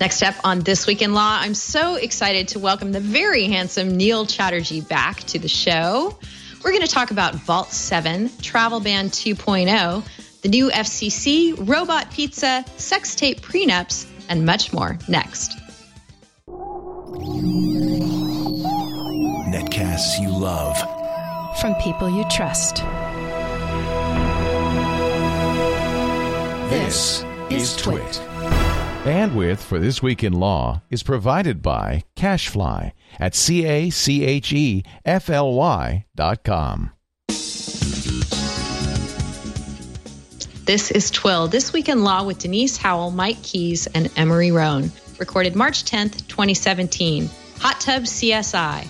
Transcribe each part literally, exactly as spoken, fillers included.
Next up on This Week in Law, I'm so excited to welcome the very handsome Neil Chatterjee back to the show. We're going to talk about Vault seven, Travel Ban two point oh, the new F C C, robot pizza, sex tape prenups, and much more next. Netcasts you love. From people you trust. This is Twit. Bandwidth for This Week in Law is provided by CacheFly at C A C H E F L Y dot com. This is Twill, This Week in Law with Denise Howell, Mike Keys, and Emery Roan. Recorded March tenth, twenty seventeen. Hot Tub C S I.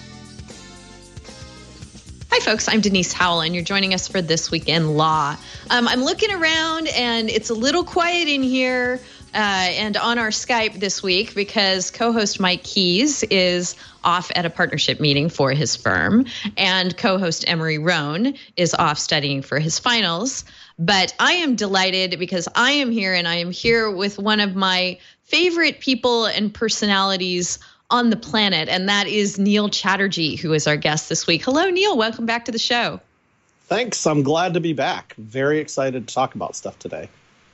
Hi, folks. I'm Denise Howell, and you're joining us for This Week in Law. Um, I'm looking around, and it's a little quiet in here uh, and on our Skype this week because co-host Mike Keys is off at a partnership meeting for his firm, and co-host Emery Roan is off studying for his finals. But I am delighted because I am here, and I am here with one of my favorite people and personalities on the planet, and that is Neil Chatterjee, who is our guest this week. Hello, Neil. Welcome back to the show. Thanks. I'm glad to be back. Very excited to talk about stuff today.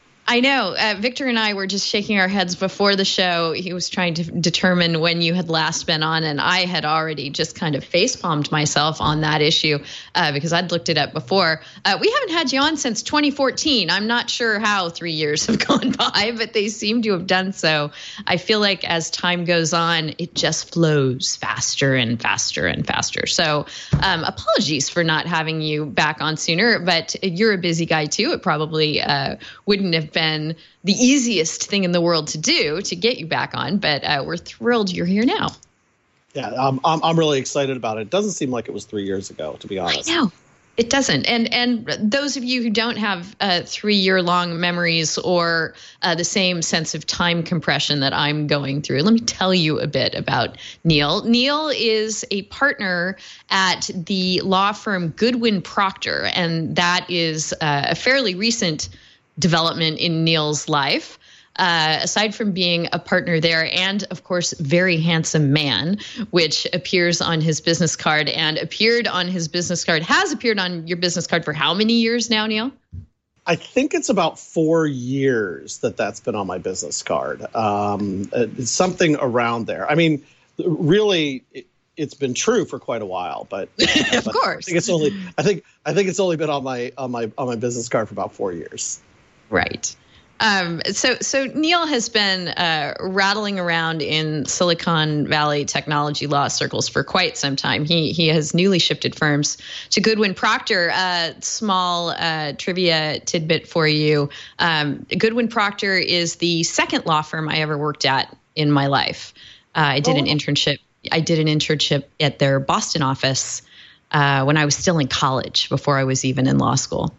I know. Uh, Victor and I were just shaking our heads before the show. He was trying to determine when you had last been on, and I had already just kind of facepalmed myself on that issue uh, because I'd looked it up before. Uh, we haven't had you on since twenty fourteen. I'm not sure how three years have gone by, but they seem to have done so. I feel like as time goes on, it just flows faster and faster and faster. So um, apologies for not having you back on sooner, but you're a busy guy too. It probably uh, wouldn't have been been the easiest thing in the world to do to get you back on, but uh, we're thrilled you're here now. Yeah, um, I'm I'm really excited about it. It doesn't seem like it was three years ago, to be honest. I know. It doesn't. And and those of you who don't have uh, three-year-long memories or uh, the same sense of time compression that I'm going through, let me tell you a bit about Neil. Neil is a partner at the law firm Goodwin Procter, and that is uh, a fairly recent development in Neil's life. Uh, aside from being a partner there and, of course, very handsome man, which appears on his business card and appeared on his business card, has appeared on your business card for how many years now, Neil? I think it's about four years that that's been on my business card. Um, it's something around there. I mean, really, it, it's been true for quite a while, but, uh, of but course, I think it's only I think I think it's only been on my on my on my business card for about four years. Right. Um, so, so Neil has been uh, rattling around in Silicon Valley technology law circles for quite some time. He he has newly shifted firms to Goodwin Procter. Uh, small uh, trivia tidbit for you: um, Goodwin Procter is the second law firm I ever worked at in my life. Uh, I did oh. an internship. I did an internship at their Boston office uh, when I was still in college, before I was even in law school.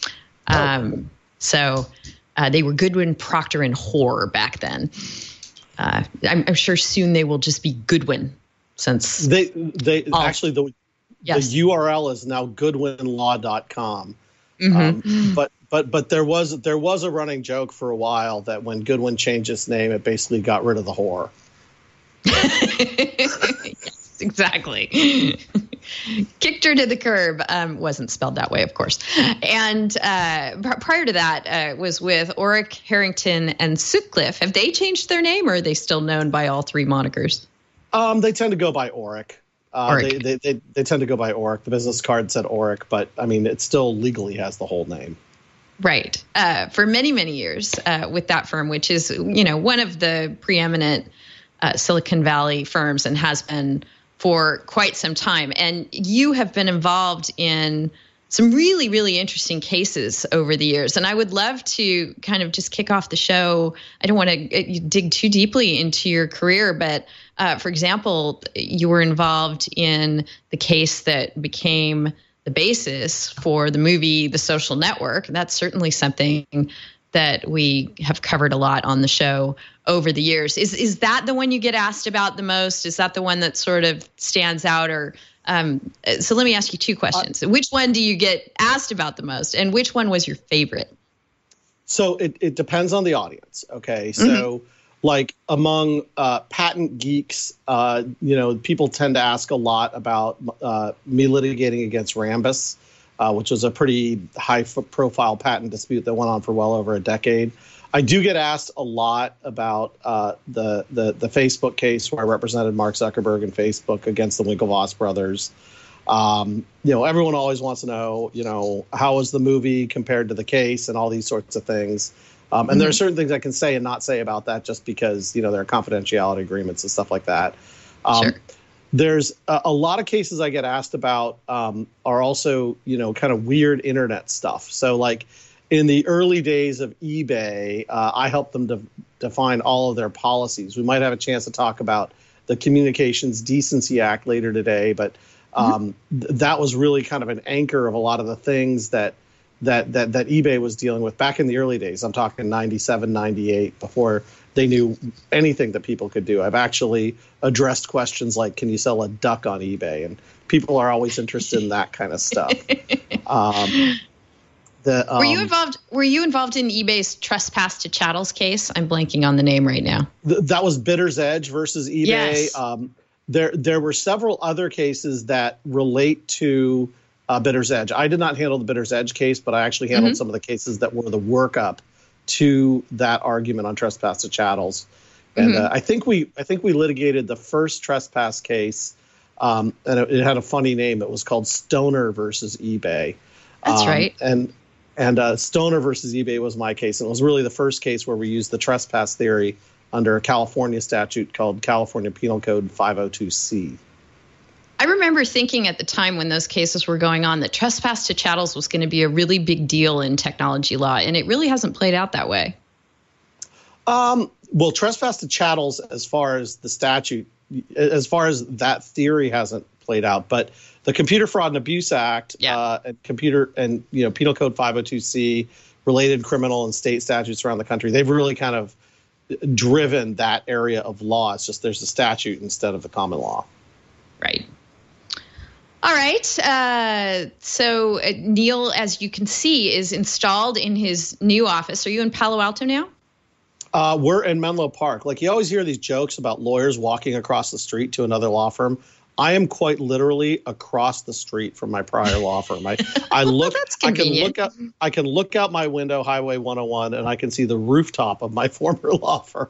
Um, oh. So uh, they were Goodwin, Procter, and Hoare back then. Uh, I'm, I'm sure soon they will just be Goodwin, since they they all, actually the yes. the U R L is now goodwin law dot com. Mm-hmm. Um, but but but there was there was a running joke for a while that when Goodwin changed its name, it basically got rid of the whore. Yes, exactly. Kicked her to the curb. Um, wasn't spelled that way, of course. And uh, pr- prior to that uh, was with Orrick, Harrington, and Sutcliffe. Have they changed their name, or are they still known by all three monikers? Um, they tend to go by Orrick. Uh, Orrick. They, they, they, they tend to go by Orrick. The business card said Orrick, but I mean, it still legally has the whole name. Right. Uh, for many, many years uh, with that firm, which is, you know, one of the preeminent uh, Silicon Valley firms and has been for quite some time. And you have been involved in some really, really interesting cases over the years. And I would love to kind of just kick off the show. I don't want to dig too deeply into your career, but uh, for example, you were involved in the case that became the basis for the movie The Social Network. That's certainly something that we have covered a lot on the show over the years. Is is that the one you get asked about the most? Is that the one that sort of stands out? Or um, so let me ask you two questions. Uh, which one do you get asked about the most, and which one was your favorite? So it, it depends on the audience. Okay, so like among uh, patent geeks, uh, you know, people tend to ask a lot about uh, me litigating against Rambus, uh, which was a pretty high-profile patent dispute that went on for well over a decade. I do get asked a lot about uh, the, the the Facebook case where I represented Mark Zuckerberg and Facebook against the Winklevoss brothers. Um, you know, everyone always wants to know, you know, how was the movie compared to the case and all these sorts of things. Um, and mm-hmm. there are certain things I can say and not say about that just because, you know, there are confidentiality agreements and stuff like that. Um, sure. There's a, a lot of cases I get asked about um, are also, you know, kind of weird internet stuff. So like in the early days of eBay, uh, I helped them to define all of their policies. We might have a chance to talk about the Communications Decency Act later today, but um, mm-hmm. th- that was really kind of an anchor of a lot of the things that that that that eBay was dealing with back in the early days. I'm talking ninety-seven, ninety-eight, before they knew anything that people could do. I've actually addressed questions like, can you sell a duck on eBay? And people are always interested in that kind of stuff. Um, the, um, were you involved? Were you involved in eBay's trespass to chattels case? I'm blanking on the name right now. Th- that was Bidder's Edge versus eBay. Yes. Um, there, there were several other cases that relate to uh, Bidder's Edge. I did not handle the Bidder's Edge case, but I actually handled mm-hmm. some of the cases that were the workup to that argument on trespass to chattels. And mm-hmm. uh, I think we, I think we litigated the first trespass case, um, and it, it had a funny name. It was called Stoner versus eBay. That's um, right. And and uh, Stoner versus eBay was my case, and it was really the first case where we used the trespass theory under a California statute called California Penal Code five oh two C. I remember thinking at the time when those cases were going on that trespass to chattels was going to be a really big deal in technology law, and it really hasn't played out that way. Um, well, trespass to chattels, as far as the statute, as far as that theory hasn't played out, but the Computer Fraud and Abuse Act yeah. uh, and computer and you know Penal Code five oh two C, related criminal and state statutes around the country, they've really kind of driven that area of law. It's just there's a statute instead of the common law. Right. All right. Uh, so uh, Neil, as you can see, is installed in his new office. Are you in Palo Alto now? Uh, we're in Menlo Park. Like, you always hear these jokes about lawyers walking across the street to another law firm. I am quite literally across the street from my prior law firm. I, I look, That's I can convenient. look out, I can look out my window, Highway one oh one, and I can see the rooftop of my former law firm.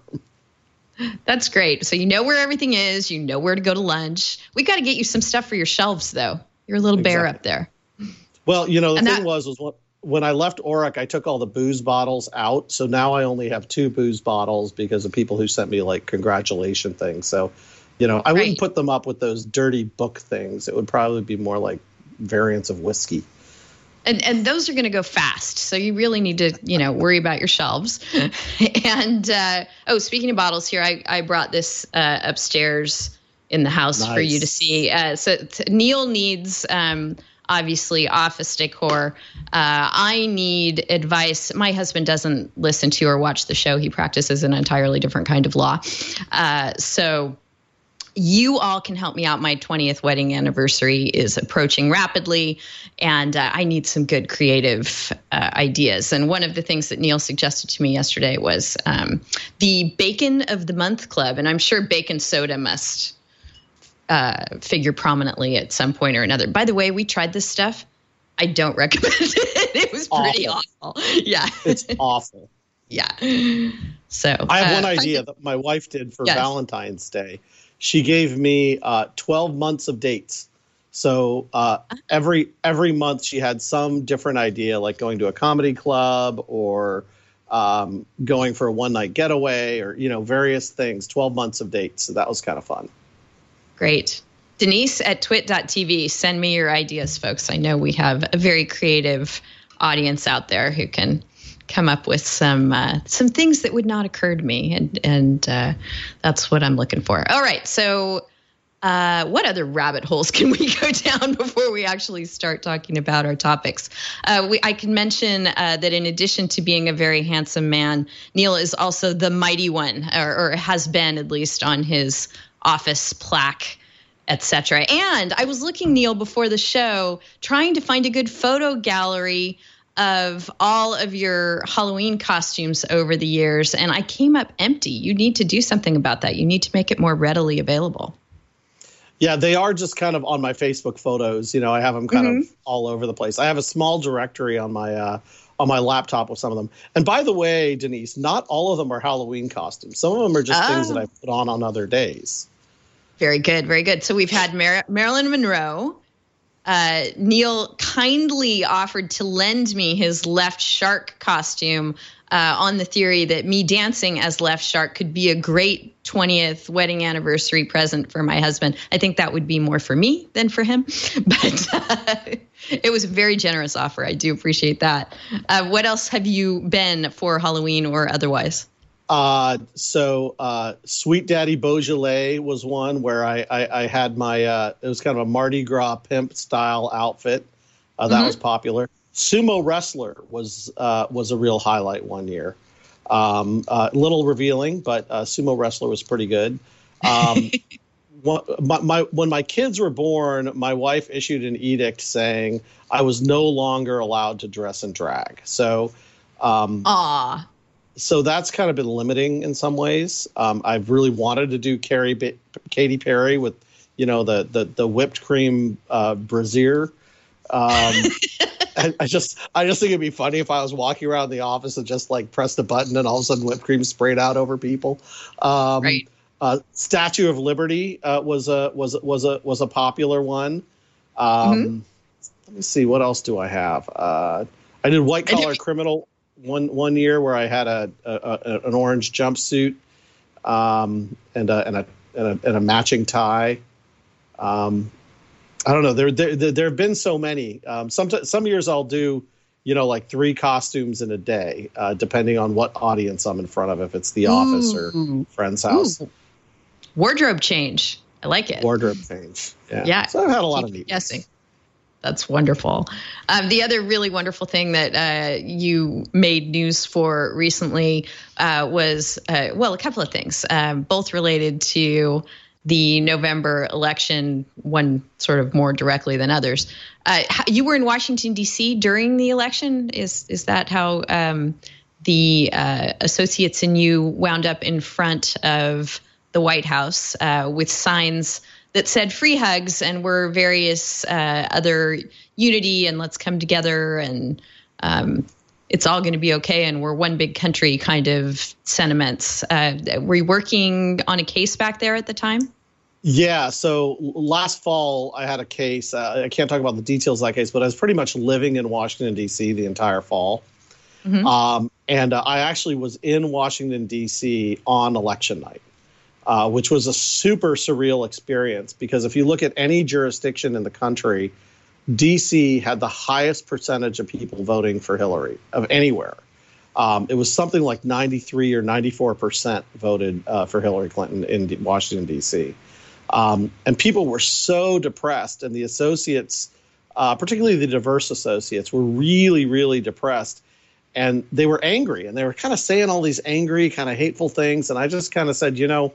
That's great. So you know where everything is. You know where to go to lunch. We got to get you some stuff for your shelves, though. You're a little Exactly. bear up there. Well, you know, the And thing that- was, was what, when I left Oric, I took all the booze bottles out. So now I only have two booze bottles because of people who sent me like congratulation things. So, you know, I Right. wouldn't put them up with those dirty book things. It would probably be more like variants of whiskey. And and those are going to go fast. So you really need to, you know, worry about your shelves. and, uh, oh, speaking of bottles here, I, I brought this uh, upstairs in the house Nice. for you to see. Uh, so t- Neil needs, um, obviously, office decor. Uh, I need advice. My husband doesn't listen to or watch the show. He practices an entirely different kind of law. Uh, so you all can help me out. My twentieth wedding anniversary is approaching rapidly, and uh, I need some good creative uh, ideas. And one of the things that Neil suggested to me yesterday was um, the Bacon of the Month Club. And I'm sure bacon soda must uh, figure prominently at some point or another. By the way, we tried this stuff. I don't recommend it. It was pretty awful. awful. Yeah. It's awful. Yeah. So I have uh, one idea that my wife did for Yes. Valentine's Day. She gave me uh, twelve months of dates. So uh, every every month she had some different idea, like going to a comedy club or um, going for a one night getaway or, you know, various things, twelve months of dates. So that was kind of fun. Great. Denise at twit dot t v, send me your ideas, folks. I know we have a very creative audience out there who can come up with some uh, some things that would not occur to me, and and uh, that's what I'm looking for. All right, so uh, what other rabbit holes can we go down before we actually start talking about our topics? Uh, we, I can mention uh, that in addition to being a very handsome man, Neil is also the mighty one, or, or has been at least on his office plaque, et cetera. And I was looking, Neil, before the show, trying to find a good photo gallery of all of your Halloween costumes over the years, and I came up empty. You need to do something about that. You need to make it more readily available. Yeah, they are just kind of on my Facebook photos. You know, I have them kind mm-hmm. of all over the place. I have a small directory on my uh, on my laptop with some of them. And by the way, Denise, not all of them are Halloween costumes. Some of them are just oh. things that I put on on other days. Very good, very good. So we've had Mar- Marilyn Monroe. Uh, Neil kindly offered to lend me his Left Shark costume uh, on the theory that me dancing as Left Shark could be a great twentieth wedding anniversary present for my husband. I think that would be more for me than for him, but uh, it was a very generous offer. I do appreciate that. Uh, what else have you been for Halloween or otherwise? Uh, so uh, Sweet Daddy Beaujolais was one where I, I, I had my, uh, it was kind of a Mardi Gras pimp style outfit. Uh, that mm-hmm. was popular. Sumo Wrestler was uh, was a real highlight one year. Um, uh, little revealing, but uh, Sumo Wrestler was pretty good. Um, one, my, my, when my kids were born, my wife issued an edict saying I was no longer allowed to dress in drag. So, um, Aww. So that's kind of been limiting in some ways. Um, I've really wanted to do Carrie, ba- Katy Perry with, you know, the the, the whipped cream uh, brassiere. Um, I, I just I just think it'd be funny if I was walking around the office and just like pressed a button and all of a sudden whipped cream sprayed out over people. Um, right. Uh, Statue of Liberty uh, was a was was a was a popular one. Um, mm-hmm. Let me see, what else do I have? Uh, I did White Collar Criminal. One one year where I had a, a, a an orange jumpsuit um, and a, and a and a and a matching tie. Um, I don't know. There there there have been so many. Um, some some years I'll do, you know, like three costumes in a day, uh, depending on what audience I'm in front of. If it's the Ooh. office or friend's house. Ooh. Wardrobe change. I like it. Wardrobe change. Yeah. Yeah. So I've had a lot Keep of neat guessing. Ones. That's wonderful. Um, the other really wonderful thing that uh, you made news for recently uh, was, uh, well, a couple of things, um, both related to the November election, one sort of more directly than others. Uh, you were in Washington, D C during the election. Is is that how um, the uh, associates and you wound up in front of the White House uh, with signs that said free hugs and were various uh, other unity and let's come together and um, it's all going to be okay and we're one big country kind of sentiments. Uh, were you working on a case back there at the time? Yeah. So last fall I had a case. Uh, I can't talk about the details of that case, but I was pretty much living in Washington, D C the entire fall. Mm-hmm. Um, and uh, I actually was in Washington, D C on election night. Uh, which was a super surreal experience because if you look at any jurisdiction in the country, D C had the highest percentage of people voting for Hillary of anywhere. Um, it was something like ninety-three or ninety-four percent voted uh, for Hillary Clinton in D- Washington, D C. Um, and people were so depressed, and the associates, uh, particularly the diverse associates, were really, really depressed. And they were angry, and they were kind of saying all these angry, kind of hateful things. And I just kind of said, you know,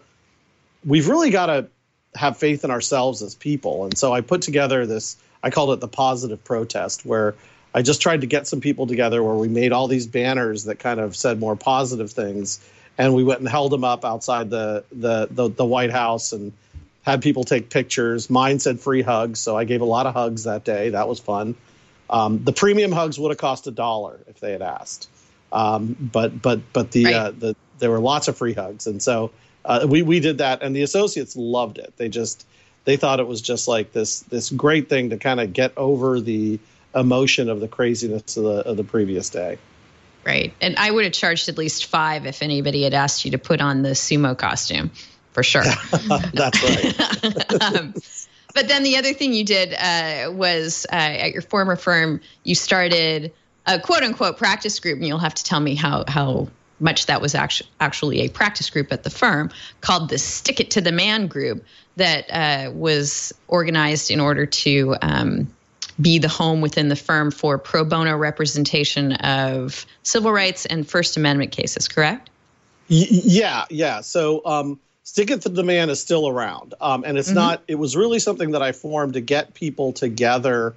we've really got to have faith in ourselves as people. And so I put together this, I called it the positive protest, where I just tried to get some people together where we made all these banners that kind of said more positive things. And we went and held them up outside the, the, the, the White House and had people take pictures. Mine said free hugs. So I gave a lot of hugs that day. That was fun. Um, the premium hugs would have cost a dollar if they had asked. Um, but, but, but the, right. uh, the, there were lots of free hugs. And so, Uh, we we did that, and the associates loved it. They just they thought it was just like this this great thing to kind of get over the emotion of the craziness of the of the previous day. Right, and I would have charged at least five if anybody had asked you to put on the sumo costume, for sure. That's right. um, but then the other thing you did uh, was uh, at your former firm, you started a quote unquote practice group, and you'll have to tell me how how. much that was actually actually a practice group at the firm called the Stick It to the Man group that uh, was organized in order to um, be the home within the firm for pro bono representation of civil rights and First Amendment cases, correct? Y- yeah, yeah. So um, Stick It to the Man is still around. Um, and it's mm-hmm. not, it was really something that I formed to get people together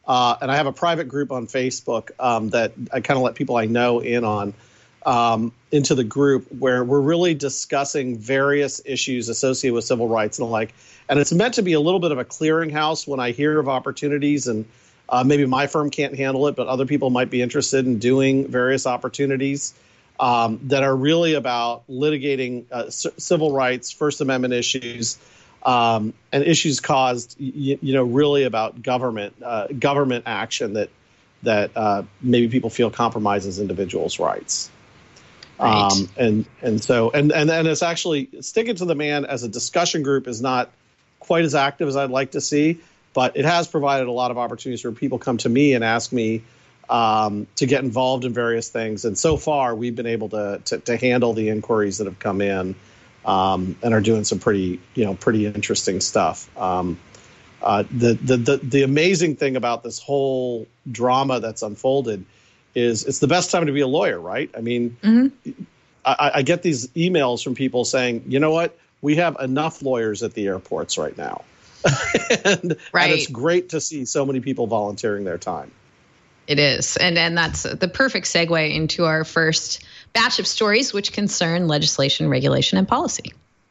Uh, and I have a private group on Facebook um, that I kind of let people I know in on um, into the group where we're really discussing various issues associated with civil rights and the like. And it's meant to be a little bit of a clearinghouse when I hear of opportunities, and uh, maybe my firm can't handle it, but other people might be interested in doing various opportunities um, that are really about litigating uh, c- civil rights, First Amendment issues, Um, and issues caused, you, you know, really about government uh, government action that that uh, maybe people feel compromises individuals' rights. Right. Um, and and so and and and it's actually Stick It to the Man as a discussion group is not quite as active as I'd like to see, but it has provided a lot of opportunities where people come to me and ask me um, to get involved in various things. And so far, we've been able to to, to handle the inquiries that have come in. Um, and are doing some pretty, you know, pretty interesting stuff. Um, uh, the, the the the amazing thing about this whole drama that's unfolded is it's the best time to be a lawyer, right? I mean, mm-hmm. I, I get these emails from people saying, you know what, we have enough lawyers at the airports right now, and, right. and it's great to see so many people volunteering their time. It is, and and that's the perfect segue into our first batch of stories, which concern legislation, regulation, and policy.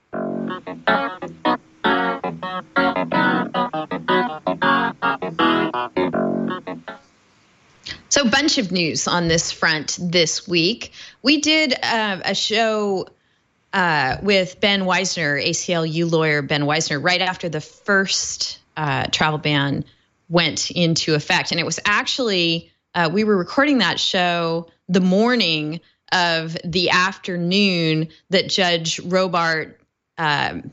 So a bunch of news on this front this week. We did uh, a show uh, with Ben Weisner, A C L U lawyer Ben Weisner, right after the first uh, travel ban went into effect. And it was actually, uh, we were recording that show the morning of the afternoon that Judge Robart um,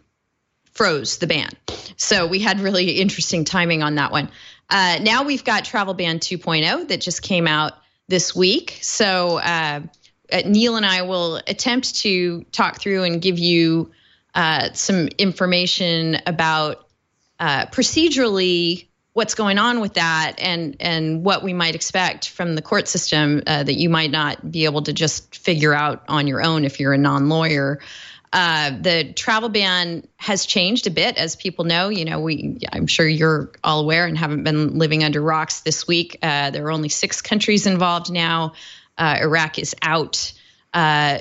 froze the ban. So we had really interesting timing on that one. Uh, now we've got Travel Ban two point oh that just came out this week. So uh, Neil and I will attempt to talk through and give you uh, some information about uh, procedurally what's going on with that and and what we might expect from the court system uh, that you might not be able to just figure out on your own if you're a non-lawyer. Uh, the travel ban has changed a bit, as people know. You know, we I'm sure you're all aware and haven't been living under rocks this week. Uh, there are only six countries involved now. Uh, Iraq is out. Uh,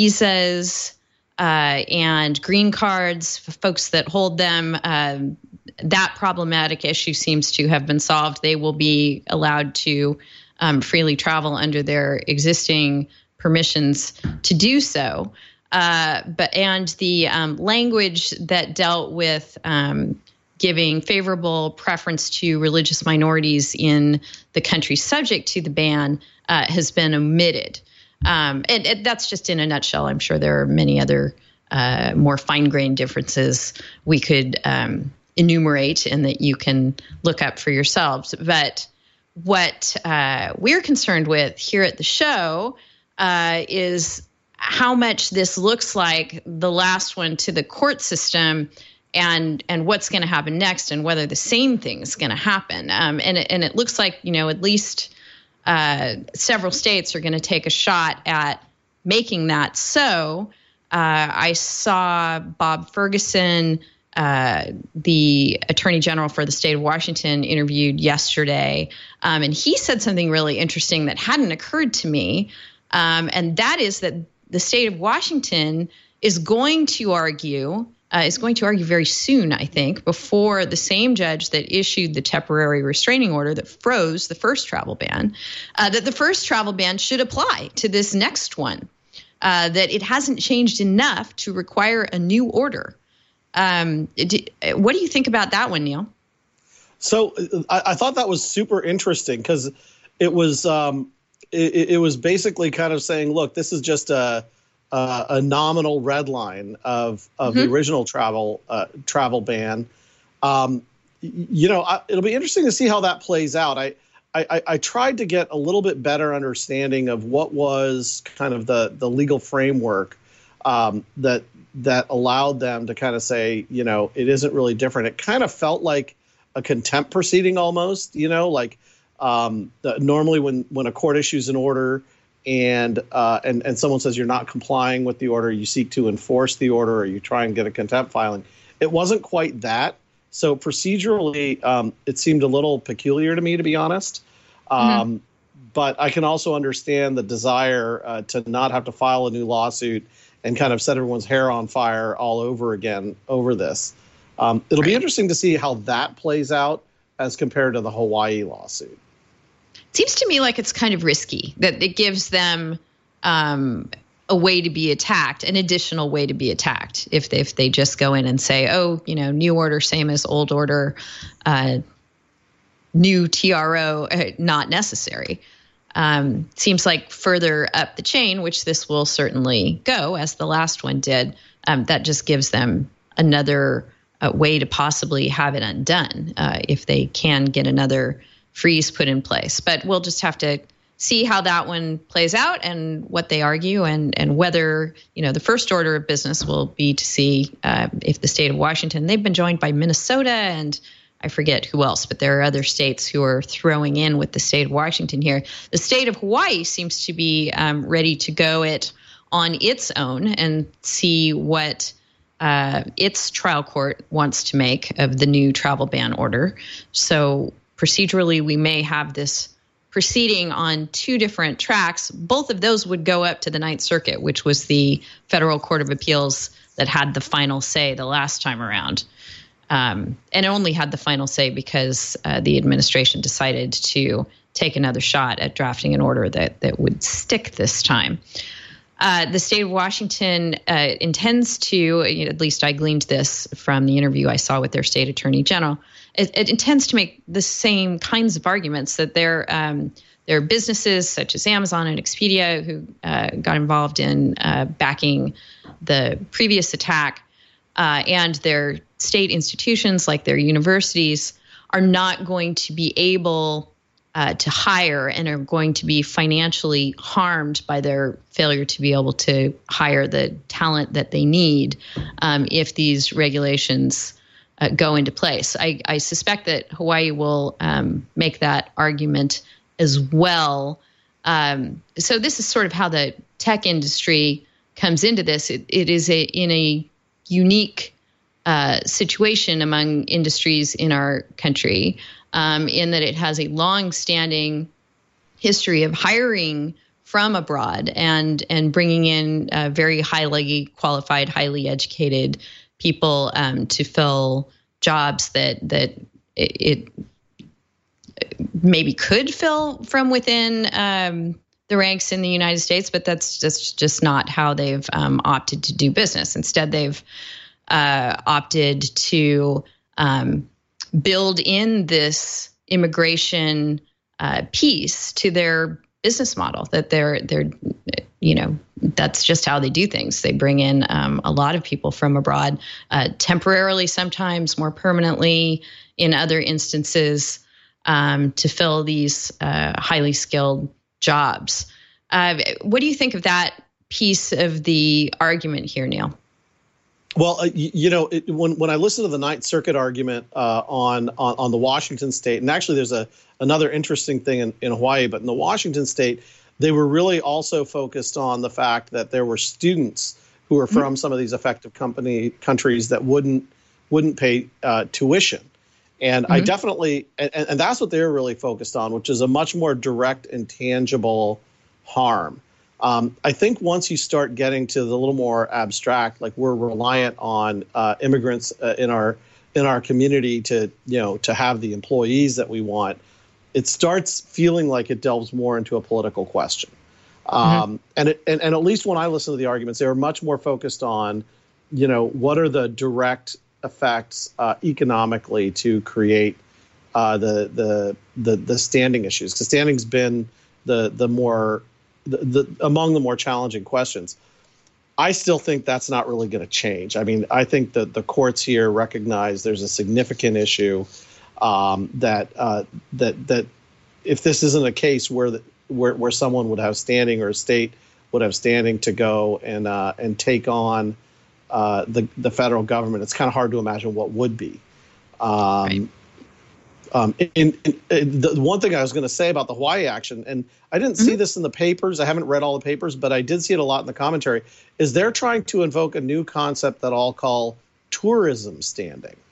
visas uh, and green cards for folks that hold them. Um, that problematic issue seems to have been solved. They will be allowed to um, freely travel under their existing permissions to do so. Uh, but and the um, language that dealt with um, giving favorable preference to religious minorities in the country subject to the ban uh, has been omitted. Um, and, and that's just in a nutshell. I'm sure there are many other uh, more fine-grained differences we could um, enumerate and that you can look up for yourselves. But what uh, we're concerned with here at the show uh, is how much this looks like the last one to the court system and and what's going to happen next and whether the same thing is going to happen. Um, and, it, and it looks like, you know, at least uh, several states are going to take a shot at making that so. Uh, I saw Bob Ferguson, uh, the Attorney General for the state of Washington, interviewed yesterday, um, and he said something really interesting that hadn't occurred to me, um, and that is that the state of Washington is going to argue, uh, is going to argue very soon, I think, before the same judge that issued the temporary restraining order that froze the first travel ban, uh, that the first travel ban should apply to this next one, uh, that it hasn't changed enough to require a new order. Um, do, what do you think about that one, Neil? So I, I thought that was super interesting because it was um, it, it was basically kind of saying, look, this is just a a, a nominal red line of of mm-hmm. the original travel uh, travel ban. Um, you know, I, it'll be interesting to see how that plays out. I, I I tried to get a little bit better understanding of what was kind of the the legal framework um, that that allowed them to kind of say, you know, it isn't really different. It kind of felt like a contempt proceeding almost, you know, like um, the, normally when, when a court issues an order and, uh, and and someone says you're not complying with the order, you seek to enforce the order or you try and get a contempt filing. It wasn't quite that. So procedurally, um, it seemed a little peculiar to me, to be honest. Um, mm-hmm. But I can also understand the desire uh, to not have to file a new lawsuit and kind of set everyone's hair on fire all over again over this. Um, it'll right. be interesting to see how that plays out as compared to the Hawaii lawsuit. It seems to me like it's kind of risky, that it gives them um, a way to be attacked, an additional way to be attacked. If they, if they just go in and say, oh, you know, new order, same as old order, uh, new T R O, uh, not necessary. Um, seems like further up the chain, which this will certainly go, as the last one did, um, that just gives them another uh, way to possibly have it undone uh, if they can get another freeze put in place. But we'll just have to see how that one plays out and what they argue, and and whether, you know, the first order of business will be to see uh, if the state of Washington, they've been joined by Minnesota and I forget who else, but there are other states who are throwing in with the state of Washington here. The state of Hawaii seems to be um, ready to go it on its own and see what uh, its trial court wants to make of the new travel ban order. So procedurally, we may have this proceeding on two different tracks. Both of those would go up to the Ninth Circuit, which was the Federal Court of Appeals that had the final say the last time around. Um, and it only had the final say because uh, the administration decided to take another shot at drafting an order that, that would stick this time. Uh, the state of Washington uh, intends to, you know, at least I gleaned this from the interview I saw with their state attorney general, it, it intends to make the same kinds of arguments that their um, their businesses such as Amazon and Expedia, who uh, got involved in uh, backing the previous attack, uh, and their state institutions like their universities are not going to be able Uh, to hire and are going to be financially harmed by their failure to be able to hire the talent that they need um, if these regulations uh, go into place. I, I suspect that Hawaii will um, make that argument as well. Um, so this is sort of how the tech industry comes into this. It, it is a in a unique uh, situation among industries in our country. Um, in that it has a long-standing history of hiring from abroad and and bringing in uh, very highly qualified, highly educated people um, to fill jobs that that it, it maybe could fill from within um, the ranks in the United States, but that's just just not how they've um, opted to do business. Instead, they've uh, opted to um, build in this immigration uh, piece to their business model, that they're, they're, you know, that's just how they do things. They bring in um, a lot of people from abroad, uh, temporarily, sometimes more permanently in other instances, um, to fill these uh, highly skilled jobs. Uh, what do you think of that piece of the argument here, Neil? Well, uh, you, you know, it, when when I listen to the Ninth Circuit argument uh, on, on on the Washington state, and actually there's a another interesting thing in, in Hawaii, but in the Washington state, they were really also focused on the fact that there were students who were from mm-hmm. some of these affected company countries that wouldn't wouldn't pay uh, tuition, and mm-hmm. I definitely and, and that's what they were really focused on, which is a much more direct and tangible harm. Um, I think once you start getting to the little more abstract, like we're reliant on uh, immigrants uh, in our in our community to, you know, to have the employees that we want, it starts feeling like it delves more into a political question. Um, mm-hmm. and, it, and and at least when I listen to the arguments, they were much more focused on, you know, what are the direct effects uh, economically to create uh, the, the the the standing issues, because standing's been the the more The, the, among the more challenging questions. I still think that's not really going to change. I mean, I think that the courts here recognize there's a significant issue um, that uh, that that if this isn't a case where the, where where someone would have standing, or a state would have standing to go and uh, and take on uh, the the federal government, it's kind of hard to imagine what would be. Um, right. Um, in, in, in the one thing I was going to say about the Hawaii action, and I didn't see mm-hmm. this in the papers, I haven't read all the papers, but I did see it a lot in the commentary, is they're trying to invoke a new concept that I'll call tourism standing.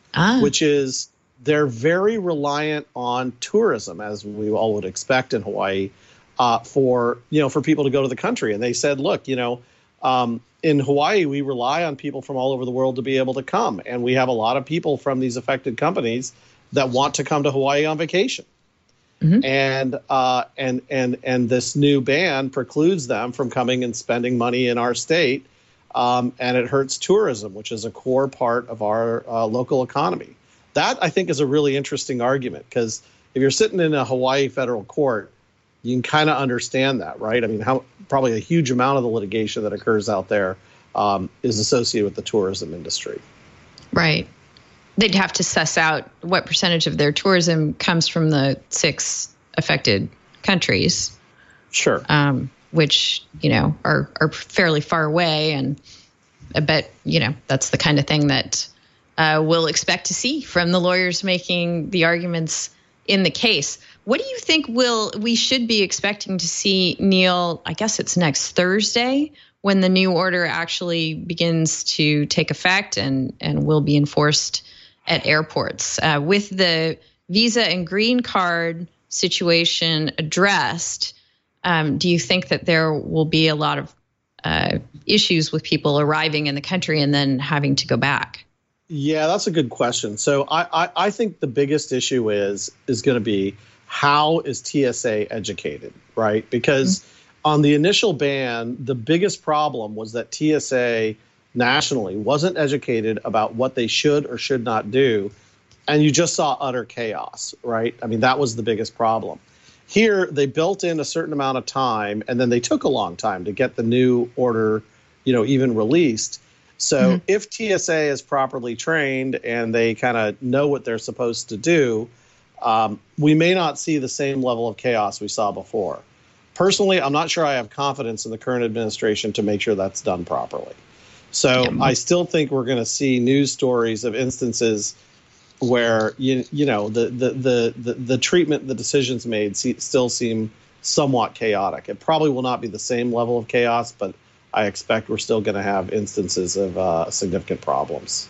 ah. which is they're very reliant on tourism, as we all would expect in Hawaii, uh, for you know for people to go to the country. And they said, look, you know, um, in Hawaii we rely on people from all over the world to be able to come, and we have a lot of people from these affected companies that want to come to Hawaii on vacation. Mm-hmm. And uh, and and and this new ban precludes them from coming and spending money in our state, um, and it hurts tourism, which is a core part of our uh, local economy. That, I think, is a really interesting argument, because if you're sitting in a Hawaii federal court, you can kind of understand that, right? I mean, how probably a huge amount of the litigation that occurs out there um, is associated with the tourism industry. Right. They'd have to suss out what percentage of their tourism comes from the six affected countries. Sure. Um, which, you know, are, are fairly far away. And I bet, you know, that's the kind of thing that uh, we'll expect to see from the lawyers making the arguments in the case. What do you think will we should be expecting to see, Neil? I guess it's next Thursday when the new order actually begins to take effect and, and will be enforced at airports. Uh, with the visa and green card situation addressed, um, do you think that there will be a lot of uh, issues with people arriving in the country and then having to go back? Yeah, that's a good question. So I, I, I think the biggest issue is is going to be, how is T S A educated, right? Because mm-hmm. on the initial ban, the biggest problem was that T S A nationally wasn't educated about what they should or should not do. And you just saw utter chaos, right? I mean, that was the biggest problem. Here, they built in a certain amount of time, and then they took a long time to get the new order, you know, even released. So mm-hmm. if T S A is properly trained and they kind of know what they're supposed to do, um, we may not see the same level of chaos we saw before. Personally, I'm not sure I have confidence in the current administration to make sure that's done properly. So yeah. I still think we're going to see news stories of instances where, you you know, the the the the, the treatment, the decisions made see, still seem somewhat chaotic. It probably will not be the same level of chaos, but I expect we're still going to have instances of uh, significant problems.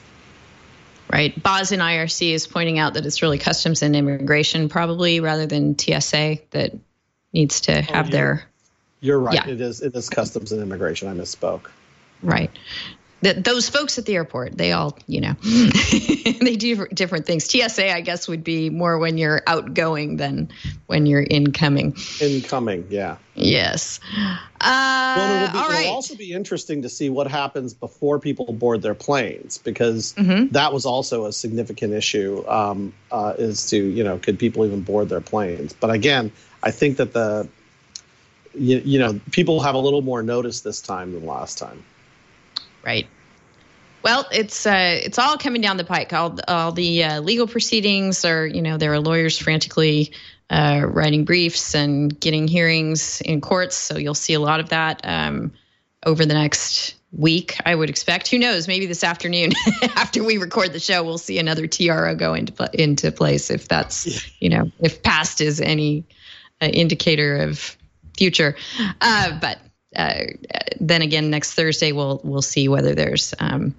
Right. Boz in I R C is pointing out that it's really Customs and Immigration probably rather than T S A that needs to have oh, you're, their. You're right. Yeah. It is. It is Customs and Immigration. I misspoke. Right. That those folks at the airport, they all, you know, they do different things. T S A, I guess, would be more when you're outgoing than when you're incoming. Incoming, yeah. Yes. Uh, well, it'll, be, all right. It'll also be interesting to see what happens before people board their planes, because mm-hmm. that was also a significant issue. Um, uh, is to you know, could people even board their planes? But again, I think that the you, you know people have a little more notice this time than last time. Right. Well, it's uh, it's all coming down the pike. All all the uh, legal proceedings are, you know, there are lawyers frantically uh, writing briefs and getting hearings in courts. So you'll see a lot of that um, over the next week, I would expect. Who knows? Maybe this afternoon, after we record the show, we'll see another T R O go into pl- into place. If that's, you know, if past is any uh, indicator of future, uh, but. Uh, then again, next Thursday, we'll we'll see whether there's um,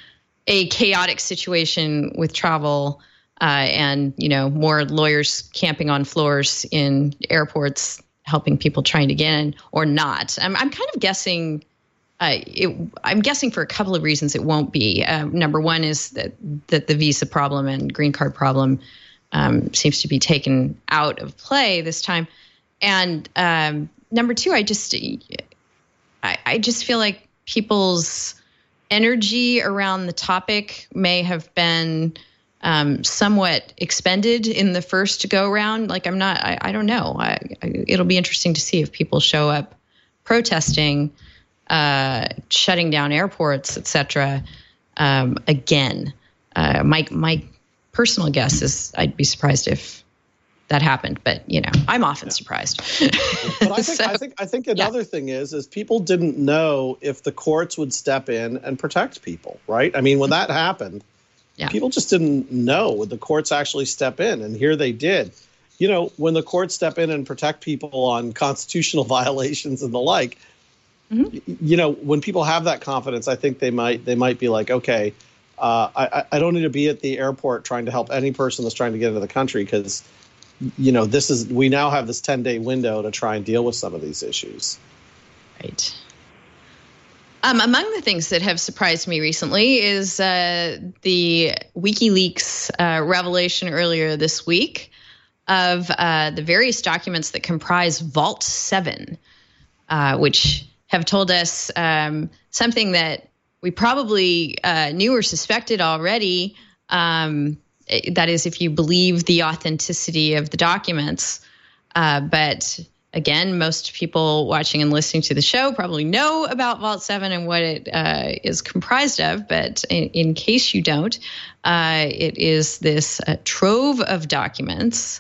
a chaotic situation with travel uh, and, you know, more lawyers camping on floors in airports, helping people trying to get in or not. I'm, I'm kind of guessing. Uh, it, I'm guessing for a couple of reasons it won't be. Uh, number one is that, that the visa problem and green card problem um, seems to be taken out of play this time. And um, number two, I just... I, I just feel like people's energy around the topic may have been um, somewhat expended in the first go round. Like I'm not, I, I don't know. I, I, it'll be interesting to see if people show up protesting, uh, shutting down airports, et cetera, um, again. Uh, my, my personal guess is I'd be surprised if that happened, but you know, I'm often surprised. But I think, so, I think, I think another yeah. thing is, is people didn't know if the courts would step in and protect people, right? I mean, when that happened, yeah. people just didn't know would the courts actually step in, and here they did. You know, when the courts step in and protect people on constitutional violations and the like, mm-hmm. you know, when people have that confidence, I think they might, they might be like, okay, uh, I, I don't need to be at the airport trying to help any person that's trying to get into the country because, you know, this is we now have this ten-day window to try and deal with some of these issues. Right. Um, among the things that have surprised me recently is uh, the WikiLeaks uh, revelation earlier this week of uh, the various documents that comprise Vault seven, uh, which have told us um, something that we probably uh, knew or suspected already. Um, that is, if you believe the authenticity of the documents. Uh, but again, most people watching and listening to the show probably know about Vault seven and what it uh, is comprised of. But in, in case you don't, uh, it is this uh, trove of documents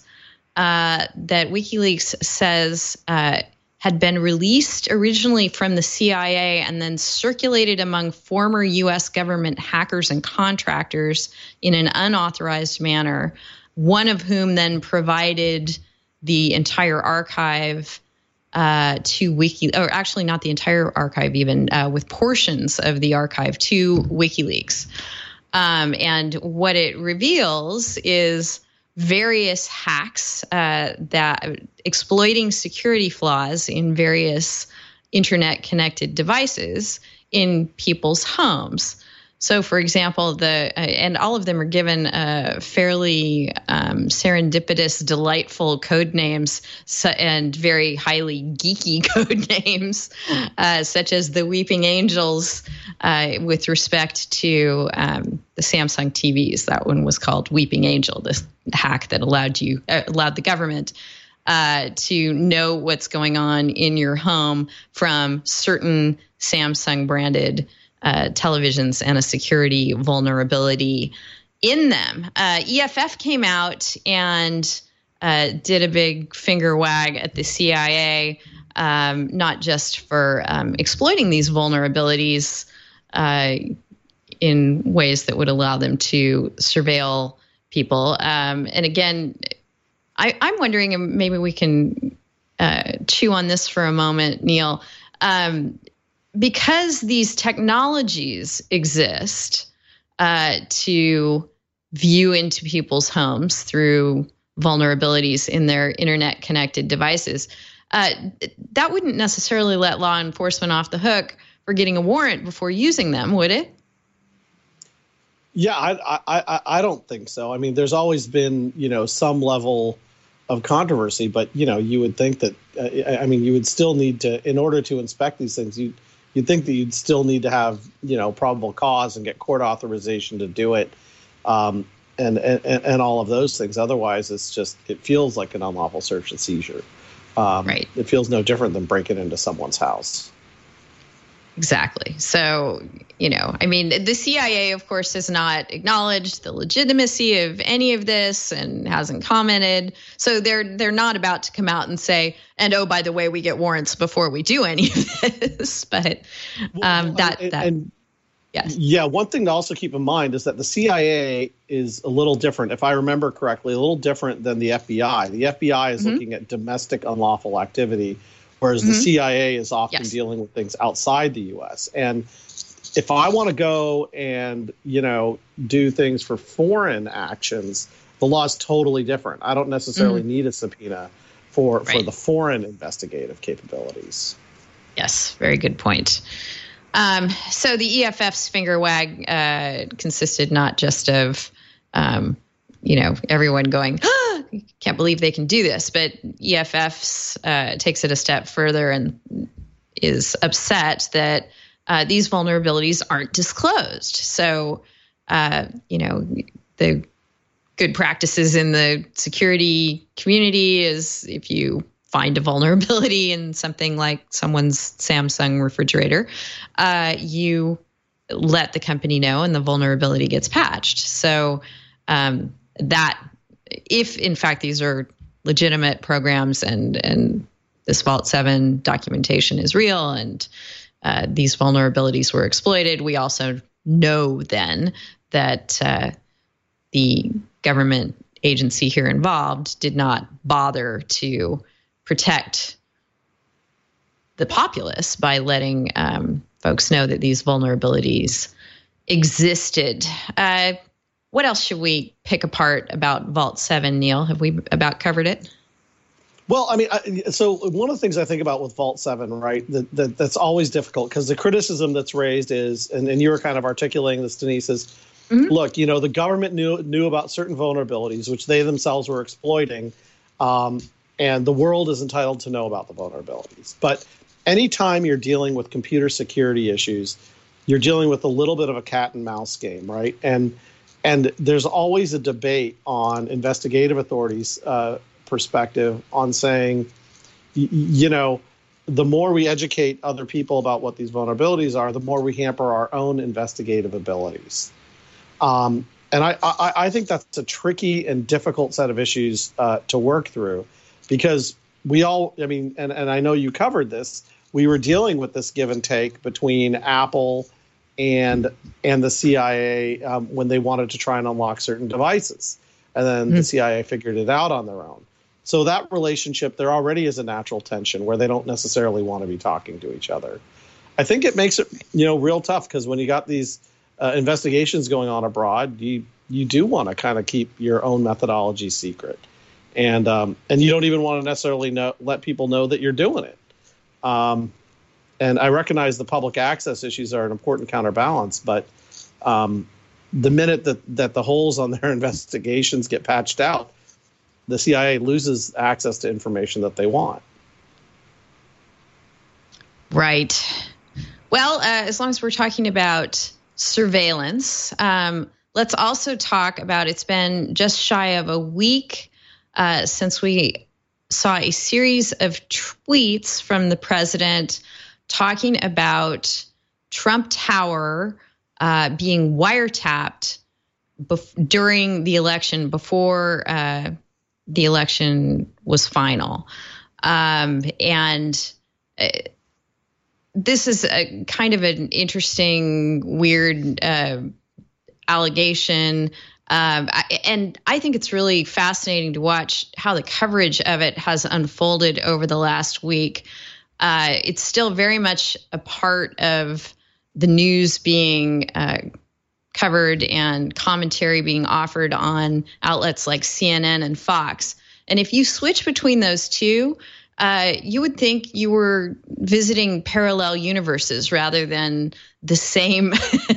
uh, that WikiLeaks says uh, had been released originally from the C I A and then circulated among former U S government hackers and contractors in an unauthorized manner, one of whom then provided the entire archive uh, to Wiki, or actually not the entire archive even, uh, with portions of the archive to WikiLeaks. Um, and what it reveals is various hacks uh, that exploiting security flaws in various internet-connected devices in people's homes. So, for example, the uh, and all of them are given uh, fairly um, serendipitous, delightful code names so, and very highly geeky code names, uh, such as the Weeping Angels uh, with respect to um, the Samsung T Vs. That one was called Weeping Angel, this hack that allowed you uh, allowed the government uh, to know what's going on in your home from certain Samsung branded Uh, televisions and a security vulnerability in them. Uh, E F F came out and uh, did a big finger wag at the C I A, um, not just for um, exploiting these vulnerabilities uh, in ways that would allow them to surveil people. Um, and again, I, I'm wondering, and maybe we can uh, chew on this for a moment, Neil. Um, Because these technologies exist uh, to view into people's homes through vulnerabilities in their internet-connected devices, uh, that wouldn't necessarily let law enforcement off the hook for getting a warrant before using them, would it? Yeah, I, I, I don't think so. I mean, there's always been, you know, some level of controversy, but, you know, you would think that, uh, I mean, you would still need to, in order to inspect these things, you You'd think that you'd still need to have, you know, probable cause and get court authorization to do it, um, and, and and all of those things. Otherwise, it's just it feels like an unlawful search and seizure. Um, right. It feels no different than breaking into someone's house. Exactly. So, you know, I mean, the C I A, of course, has not acknowledged the legitimacy of any of this and hasn't commented. So they're they're not about to come out and say, and oh, by the way, we get warrants before we do any of this. But um, well, that and, that and, yes, yeah. One thing to also keep in mind is that the C I A is a little different, if I remember correctly, a little different than the F B I. The F B I is mm-hmm. looking at domestic unlawful activity, whereas mm-hmm. the C I A is often yes. dealing with things outside the U S. And if I want to go and, you know, do things for foreign actions, the law is totally different. I don't necessarily mm-hmm. need a subpoena for, right. for the foreign investigative capabilities. Yes, very good point. Um, so the E F F's finger wag uh, consisted not just of, um, you know, everyone going, ah, can't believe they can do this, but E F F's uh, takes it a step further and is upset that uh, these vulnerabilities aren't disclosed. So, uh, you know, the good practices in the security community is if you find a vulnerability in something like someone's Samsung refrigerator, uh, you let the company know and the vulnerability gets patched. So um, that if, in fact, these are legitimate programs and, and this Vault seven documentation is real and uh, these vulnerabilities were exploited, we also know then that uh, the government agency here involved did not bother to protect the populace by letting um, folks know that these vulnerabilities existed. Uh, what else should we pick apart about Vault seven, Neil? Have we about covered it? Well, I mean, I, so one of the things I think about with Vault seven, right, that, that that's always difficult because the criticism that's raised is, and, and you were kind of articulating this, Denise, is, mm-hmm. look, you know, the government knew knew about certain vulnerabilities, which they themselves were exploiting, um, and the world is entitled to know about the vulnerabilities. But anytime you're dealing with computer security issues, you're dealing with a little bit of a cat and mouse game, right? And and there's always a debate on investigative authorities' uh, perspective on saying, y- you know, the more we educate other people about what these vulnerabilities are, the more we hamper our own investigative abilities. Um, and I, I, I think that's a tricky and difficult set of issues uh, to work through because we all, I mean, and, and I know you covered this, we were dealing with this give and take between Apple and and the C I A um, when they wanted to try and unlock certain devices. And then mm-hmm. the C I A figured it out on their own. So that relationship, there already is a natural tension where they don't necessarily want to be talking to each other. I think it makes it, you know, real tough because when you got these uh, investigations going on abroad, you you do want to kind of keep your own methodology secret. And um, and you don't even want to necessarily know, let people know that you're doing it. Um, and I recognize the public access issues are an important counterbalance, but um, the minute that, that the holes on their investigations get patched out, the C I A loses access to information that they want. Right. Well, uh, as long as we're talking about surveillance, um, let's also talk about, it's been just shy of a week uh, since we saw a series of tweets from the president talking about Trump Tower uh, being wiretapped bef- during the election, before uh, the election was final. Um, and uh, this is a kind of an interesting, weird uh, allegation. Um, I, and I think it's really fascinating to watch how the coverage of it has unfolded over the last week. Uh, it's still very much a part of the news being uh, covered and commentary being offered on outlets like C N N and Fox. And if you switch between those two, uh, you would think you were visiting parallel universes rather than the same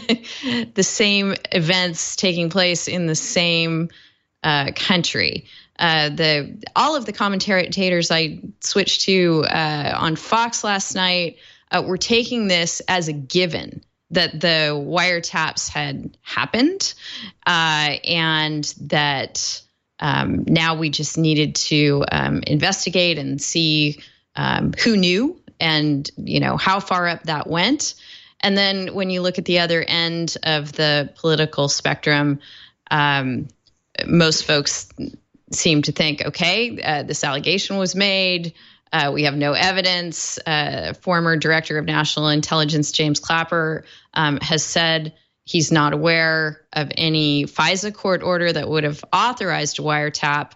the same events taking place in the same uh, country. Uh, the all of the commentators I switched to uh, on Fox last night uh, were taking this as a given that the wiretaps had happened uh, and that um, now we just needed to um, investigate and see um, who knew and, you know, how far up that went. And then when you look at the other end of the political spectrum, um, most folks seem to think, okay, uh, this allegation was made. Uh, we have no evidence. Uh, former Director of National Intelligence, James Clapper, um, has said he's not aware of any FISA court order that would have authorized a wiretap,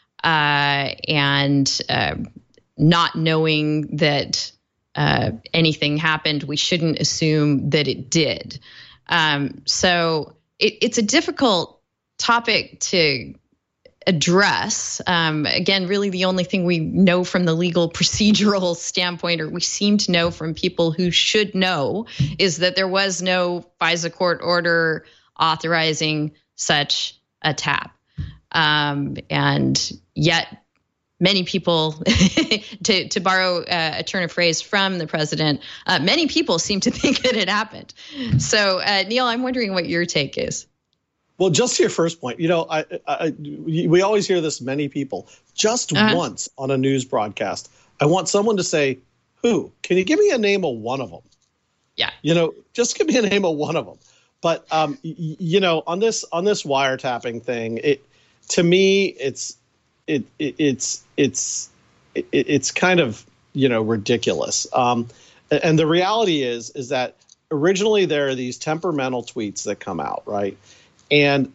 uh, and uh, not knowing that uh, anything happened, we shouldn't assume that it did. Um, so it, it's a difficult topic to address. Um, again, really the only thing we know from the legal procedural standpoint, or we seem to know from people who should know, is that there was no FISA court order authorizing such a tap. Um, and yet many people, to, to borrow uh, a turn of phrase from the president, uh, many people seem to think that it happened. So, uh, Neil, I'm wondering what your take is. Well, just to your first point, you know, I, I, we always hear this, many people, just uh-huh. once on a news broadcast. I want someone to say, who? Can you give me a name of one of them? Yeah. You know, just give me a name of one of them. But, um, y- you know, on this on this wiretapping thing, it to me, it's it, it it's it's it, it's kind of, you know, ridiculous. Um, and the reality is, is that originally there are these temperamental tweets that come out, right? And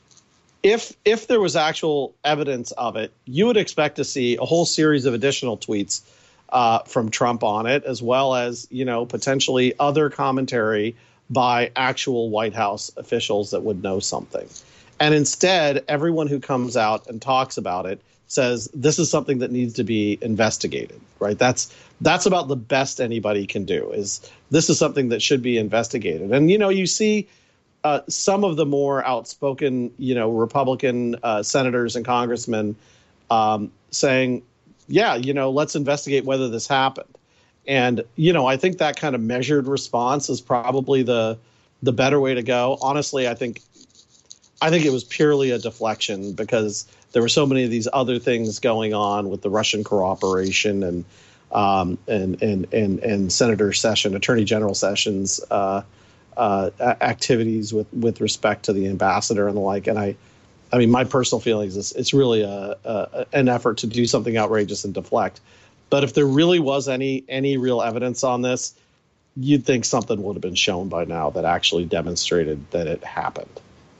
if if there was actual evidence of it, you would expect to see a whole series of additional tweets uh, from Trump on it, as well as, you know, potentially other commentary by actual White House officials that would know something. And instead, everyone who comes out and talks about it says this is something that needs to be investigated, right? That's that's about the best anybody can do, is this is something that should be investigated. And, you know, you see uh, some of the more outspoken, you know, Republican uh, senators and congressmen um, saying, yeah, you know, let's investigate whether this happened. And, you know, I think that kind of measured response is probably the the better way to go. Honestly, I think I think it was purely a deflection because there were so many of these other things going on with the Russian cooperation and um, and, and and and Senator Sessions, Attorney General Sessions uh, uh, activities with, with respect to the ambassador and the like. And I, I mean, my personal feelings is it's really a, a an effort to do something outrageous and deflect. But if there really was any any real evidence on this, you'd think something would have been shown by now that actually demonstrated that it happened.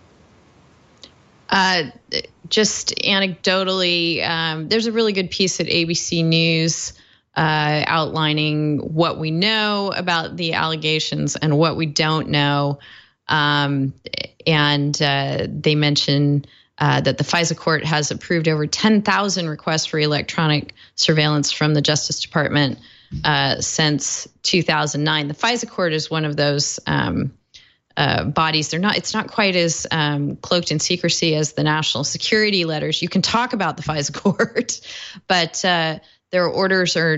Uh, just anecdotally, um, there's a really good piece at A B C News uh, outlining what we know about the allegations and what we don't know. Um, and uh, they mention uh, that the FISA court has approved over ten thousand requests for electronic surveillance from the Justice Department uh, since two thousand nine. The FISA court is one of those um, Uh, bodies. They're not, it's not quite as um, cloaked in secrecy as the national security letters. You can talk about the FISA court, but uh, their orders are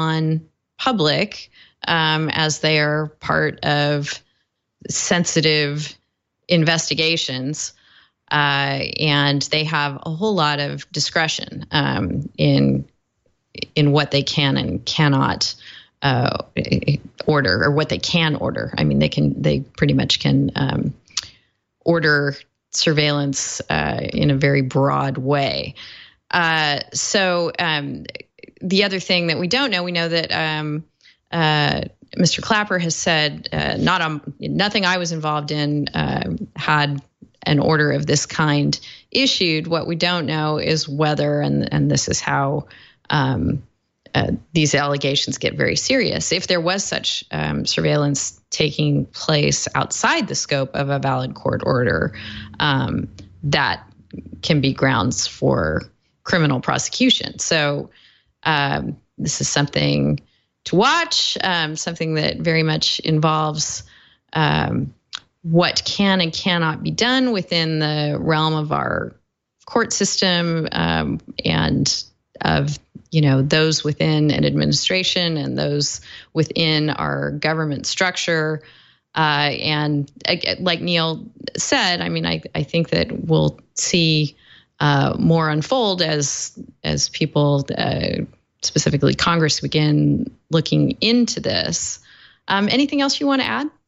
non-public um, as they are part of sensitive investigations. Uh, and they have a whole lot of discretion um, in in what they can and cannot Uh, order, or what they can order. I mean, they can, they pretty much can um, order surveillance uh, in a very broad way. Uh, so um, the other thing that we don't know, we know that um, uh, Mister Clapper has said uh, not um, nothing I was involved in uh, had an order of this kind issued. What we don't know is whether, and and this is how um, Uh, these allegations get very serious. If there was such um, surveillance taking place outside the scope of a valid court order, um, that can be grounds for criminal prosecution. So um, this is something to watch, um, something that very much involves um, what can and cannot be done within the realm of our court system um, and of you know, those within an administration and those within our government structure. Uh, and uh, like Neil said, I mean, I, I think that we'll see uh, more unfold as as people, uh, specifically Congress, begin looking into this. Um, anything else you want to add?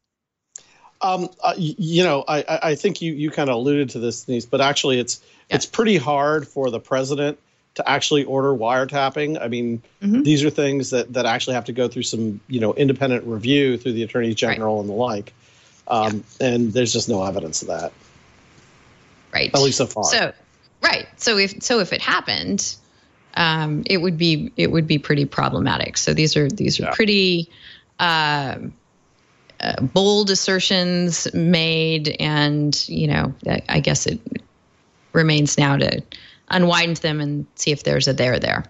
Um, uh, you know, I, I think you, you kind of alluded to this, Denise, but actually it's yeah. it's pretty hard for the president to actually order wiretapping. I mean, mm-hmm. these are things that, that actually have to go through some, you know, independent review through the Attorney General right. and the like. Um, yeah. And there's just no evidence of that. Right. At least so far. So, right. So if, so if it happened, um, it would be, it would be pretty problematic. So these are, these are yeah. pretty, uh, uh, bold assertions made. And, you know, I, I guess it remains now to unwind them and see if there's a there there.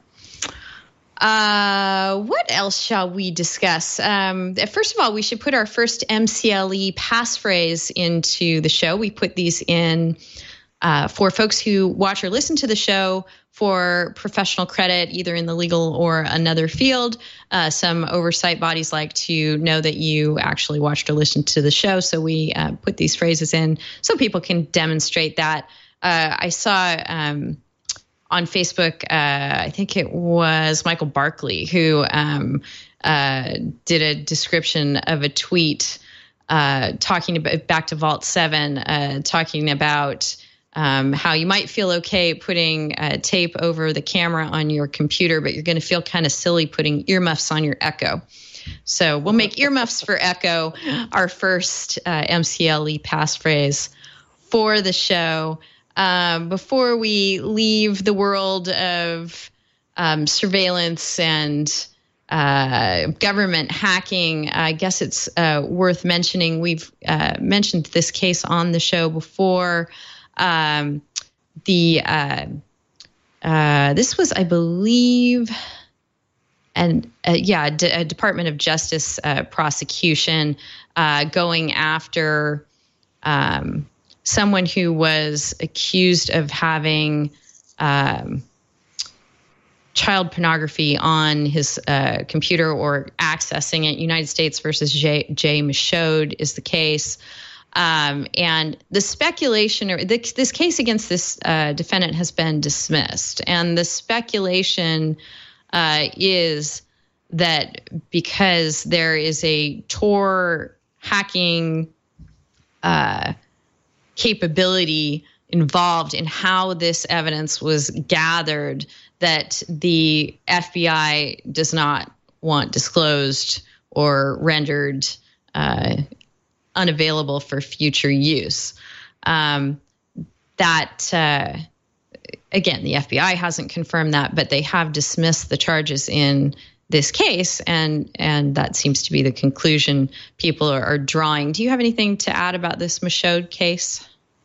Uh, what else shall we discuss? Um, first of all, we should put our first M C L E passphrase into the show. We put these in uh, for folks who watch or listen to the show for professional credit, either in the legal or another field. Uh, some oversight bodies like to know that you actually watched or listened to the show. So we uh, put these phrases in so people can demonstrate that. Uh, I saw um, on Facebook, uh, I think it was Michael Barkley who um, uh, did a description of a tweet uh, talking about back to Vault seven, uh, talking about um, how you might feel okay putting uh, tape over the camera on your computer, but you're going to feel kind of silly putting earmuffs on your Echo. So we'll make earmuffs for Echo our first uh, M C L E passphrase for the show. Um, before we leave the world of um, surveillance and uh, government hacking. I guess it's uh, worth mentioning. We've uh, mentioned this case on the show before. Um, the uh, uh, this was, I believe, and uh, yeah, D- a Department of Justice uh, prosecution uh, going after um, someone who was accused of having um, child pornography on his uh, computer or accessing it. United States versus J. J. Michaud is the case. Um, and the speculation, or the, this case against this uh, defendant has been dismissed. And the speculation uh, is that because there is a Tor hacking uh, capability involved in how this evidence was gathered, that the F B I does not want disclosed or rendered uh, unavailable for future use. Um, that, uh, again, the F B I hasn't confirmed that, but they have dismissed the charges in this case, and and that seems to be the conclusion people are, are drawing. Do you have anything to add about this Michaud case?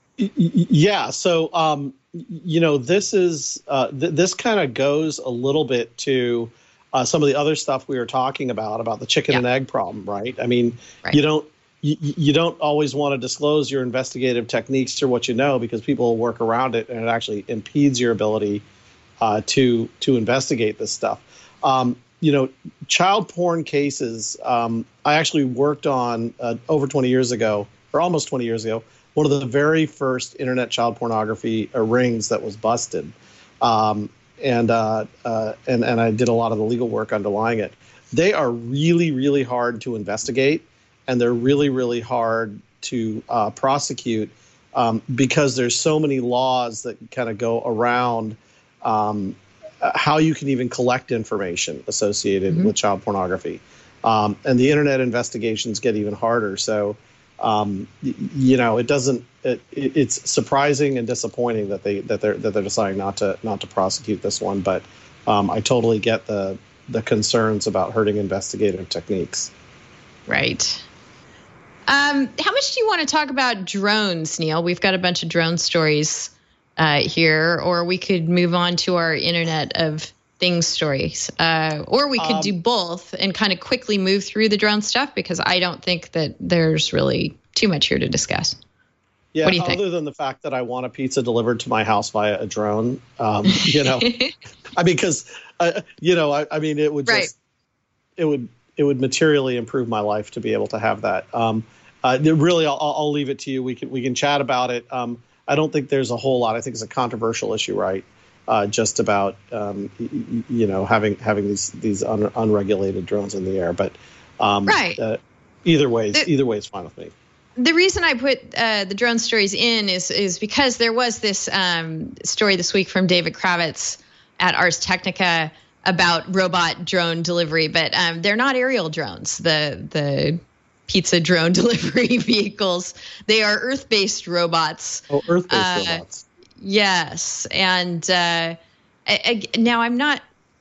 Yeah, so, um, you know, this is uh, th- this kind of goes a little bit to uh, some of the other stuff we were talking about, about the chicken yeah. and egg problem, right? I mean, right. you don't you, you don't always want to disclose your investigative techniques or what you know, because people will work around it, and it actually impedes your ability uh, to to investigate this stuff. Um, you know, child porn cases, um, I actually worked on uh, over twenty years ago, or almost twenty years ago, one of the very first internet child pornography uh, rings that was busted. Um, and, uh, uh, and and I did a lot of the legal work underlying it. They are really, really hard to investigate, and they're really, really hard to uh, prosecute um, because there's so many laws that kind of go around um, how you can even collect information associated mm-hmm. with child pornography. Um, and the internet investigations get even harder. So, um, y- you know, it doesn't. It, it's surprising and disappointing that they that they're that they're deciding not to not to prosecute this one. But um, I totally get the the concerns about hurting investigative techniques. Right. Um, how much do you want to talk about drones, Neil? We've got a bunch of drone stories uh, here, or we could move on to our Internet of Things stories, uh, or we could um, do both and kind of quickly move through the drone stuff, because I don't think that there's really too much here to discuss. Yeah, what do you think? Other than the fact that I want a pizza delivered to my house via a drone, um, you know, I mean, because, uh, you know, I, I mean, it would just, right. it would, it would materially improve my life to be able to have that. Um, uh, really, I'll, I'll leave it to you. We can, we can chat about it. Um, I don't think there's a whole lot. I think it's a controversial issue, right? Uh, just about, um, y- you know, having, having these, these un- unregulated drones in the air, but um, right. uh, either way, the- either way is fine with me. The reason I put uh, the drone stories in is is because there was this um, story this week from David Kravitz at Ars Technica about robot drone delivery, but um, they're not aerial drones. The the pizza drone delivery vehicles, they are Earth-based robots. Oh, Earth-based uh, robots. Yes, and uh, I, I, now I'm not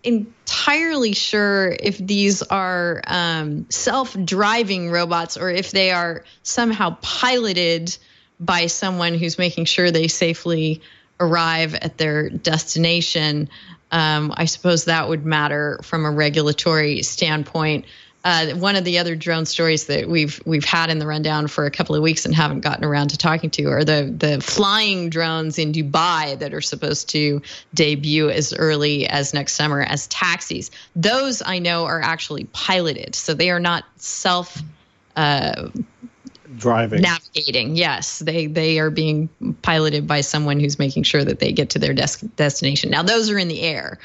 entirely sure if these are um, self-driving robots or if they are somehow piloted by someone who's making sure they safely arrive at their destination. Um, I suppose that would matter from a regulatory standpoint. Uh, one of the other drone stories that we've we've had in the rundown for a couple of weeks and haven't gotten around to talking to are the the flying drones in Dubai that are supposed to debut as early as next summer as taxis. Those I know are actually piloted, so they are not self uh, driving navigating. Yes, they they are being piloted by someone who's making sure that they get to their des- destination. Now those are in the air.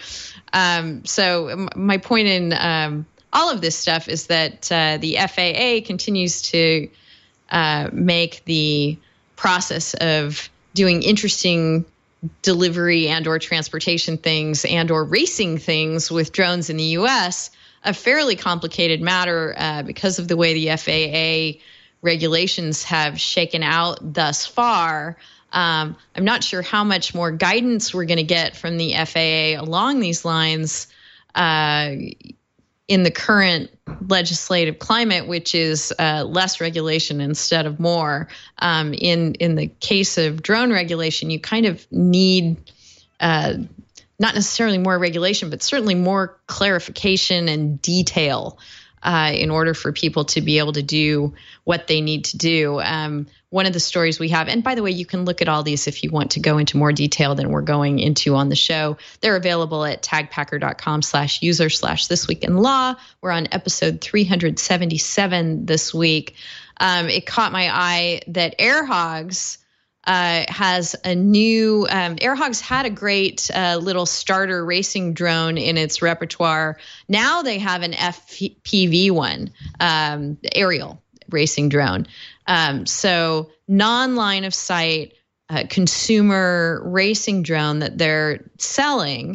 Um, so m- my point in um, all of this stuff is that uh, the F A A continues to uh, make the process of doing interesting delivery and or transportation things and or racing things with drones in the U S a fairly complicated matter uh, because of the way the F A A regulations have shaken out thus far. Um, I'm not sure how much more guidance we're going to get from the F A A along these lines uh, in the current legislative climate, which is uh, less regulation instead of more. Um, in in the case of drone regulation, you kind of need uh, not necessarily more regulation, but certainly more clarification and detail uh, in order for people to be able to do what they need to do. Um, one of the stories we have, and by the way, you can look at all these if you want to go into more detail than we're going into on the show. They're available at tagpacker.com slash user slash this week in law. We're on episode three hundred seventy-seven this week. Um, it caught my eye that AirHogs uh, has a new, um, AirHogs had a great uh, little starter racing drone in its repertoire. Now they have an F P V one, um, aerial racing drone. Um, so non-line of sight uh, consumer racing drone that they're selling.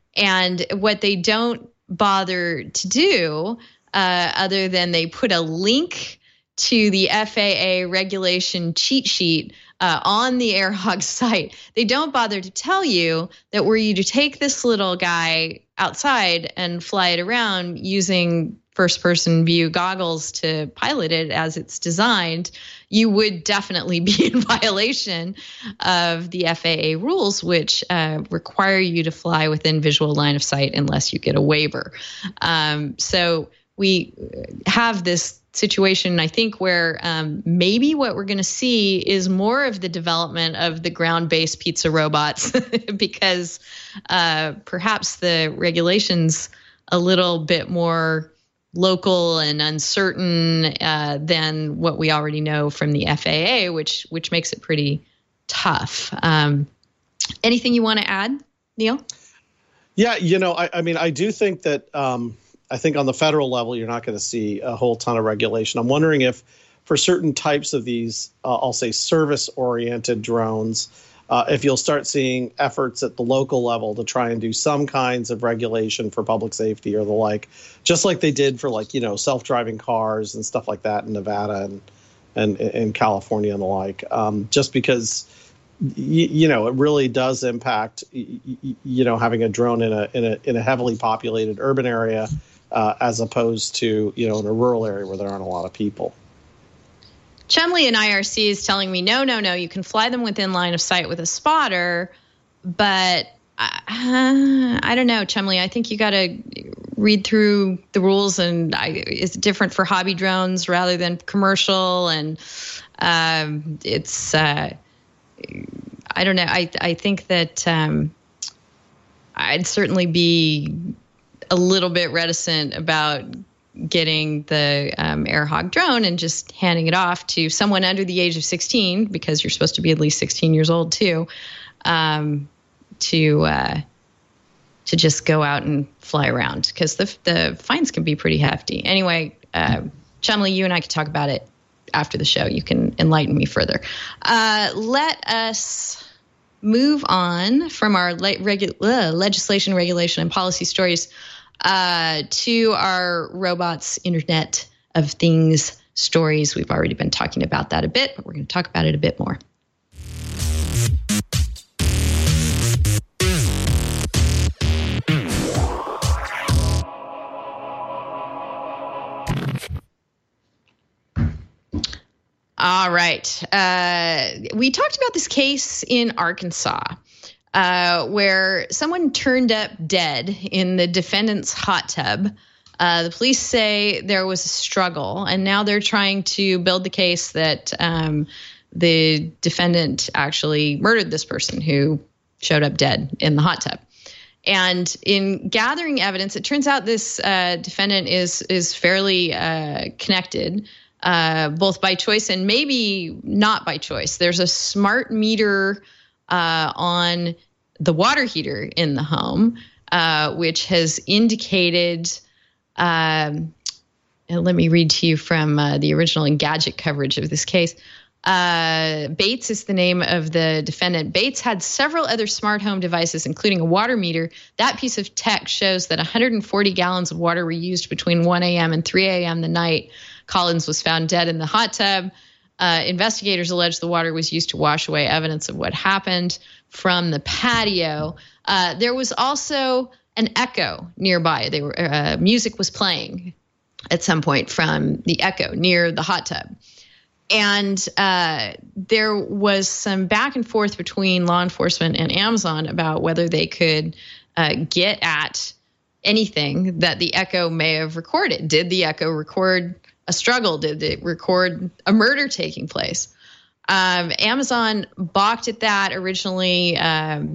And what they don't bother to do uh, other than they put a link to the F A A regulation cheat sheet uh, on the AirHogs site. They don't bother to tell you that were you to take this little guy outside and fly it around using first-person view goggles to pilot it as it's designed, you would definitely be in violation of the F A A rules, which uh, require you to fly within visual line of sight unless you get a waiver. Um, so we have this situation, I think, where um, maybe what we're going to see is more of the development of the ground-based pizza robots because uh, perhaps the regulations a little bit more local and uncertain uh, than what we already know from the F A A, which which makes it pretty tough. Um, anything you want to add, Neil? Yeah, you know, I, I mean, I do think that um, I think on the federal level, you're not going to see a whole ton of regulation. I'm wondering if for certain types of these, uh, I'll say service-oriented drones, Uh, if you'll start seeing efforts at the local level to try and do some kinds of regulation for public safety or the like, just like they did for like, you know, self-driving cars and stuff like that in Nevada and and in California and the like, um, just because, y- you know, it really does impact, y- y- you know, having a drone in a in a in a heavily populated urban area uh, as opposed to, you know, in a rural area where there aren't a lot of people. Chumley in I R C is telling me, no, no, no, you can fly them within line of sight with a spotter, but uh, I don't know, Chumley, I think you got to read through the rules, and I, it's different for hobby drones rather than commercial, and um, it's, uh, I don't know, I, I think that um, I'd certainly be a little bit reticent about getting the um, AirHog drone and just handing it off to someone under the age of sixteen, because you're supposed to be at least sixteen years old too, um, to uh, to just go out and fly around, because the the fines can be pretty hefty. Anyway, uh, Chumley, you and I could talk about it after the show. You can enlighten me further. Uh, let us move on from our le- regu- uh, legislation, regulation, and policy stories Uh, to our robots, Internet of Things stories. We've already been talking about that a bit, but we're going to talk about it a bit more. All right. Uh, we talked about this case in Arkansas, Uh, where someone turned up dead in the defendant's hot tub. Uh, the police say there was a struggle, and now they're trying to build the case that um, the defendant actually murdered this person who showed up dead in the hot tub. And in gathering evidence, it turns out this uh, defendant is is fairly uh, connected, uh, both by choice and maybe not by choice. There's a smart meter Uh, on the water heater in the home, uh, which has indicated, um, and let me read to you from uh, the original Engadget coverage of this case. Uh, Bates is the name of the defendant. Bates had several other smart home devices, including a water meter. That piece of tech shows that one hundred forty gallons of water were used between one a.m. and three a.m. the night Collins was found dead in the hot tub. Uh, investigators allege the water was used to wash away evidence of what happened from the patio. Uh, there was also an Echo nearby. They were uh, music was playing at some point from the Echo near the hot tub. And uh, there was some back and forth between law enforcement and Amazon about whether they could uh, get at anything that the Echo may have recorded. Did the Echo record a struggle? Did it record a murder taking place? Um, Amazon balked at that originally, um,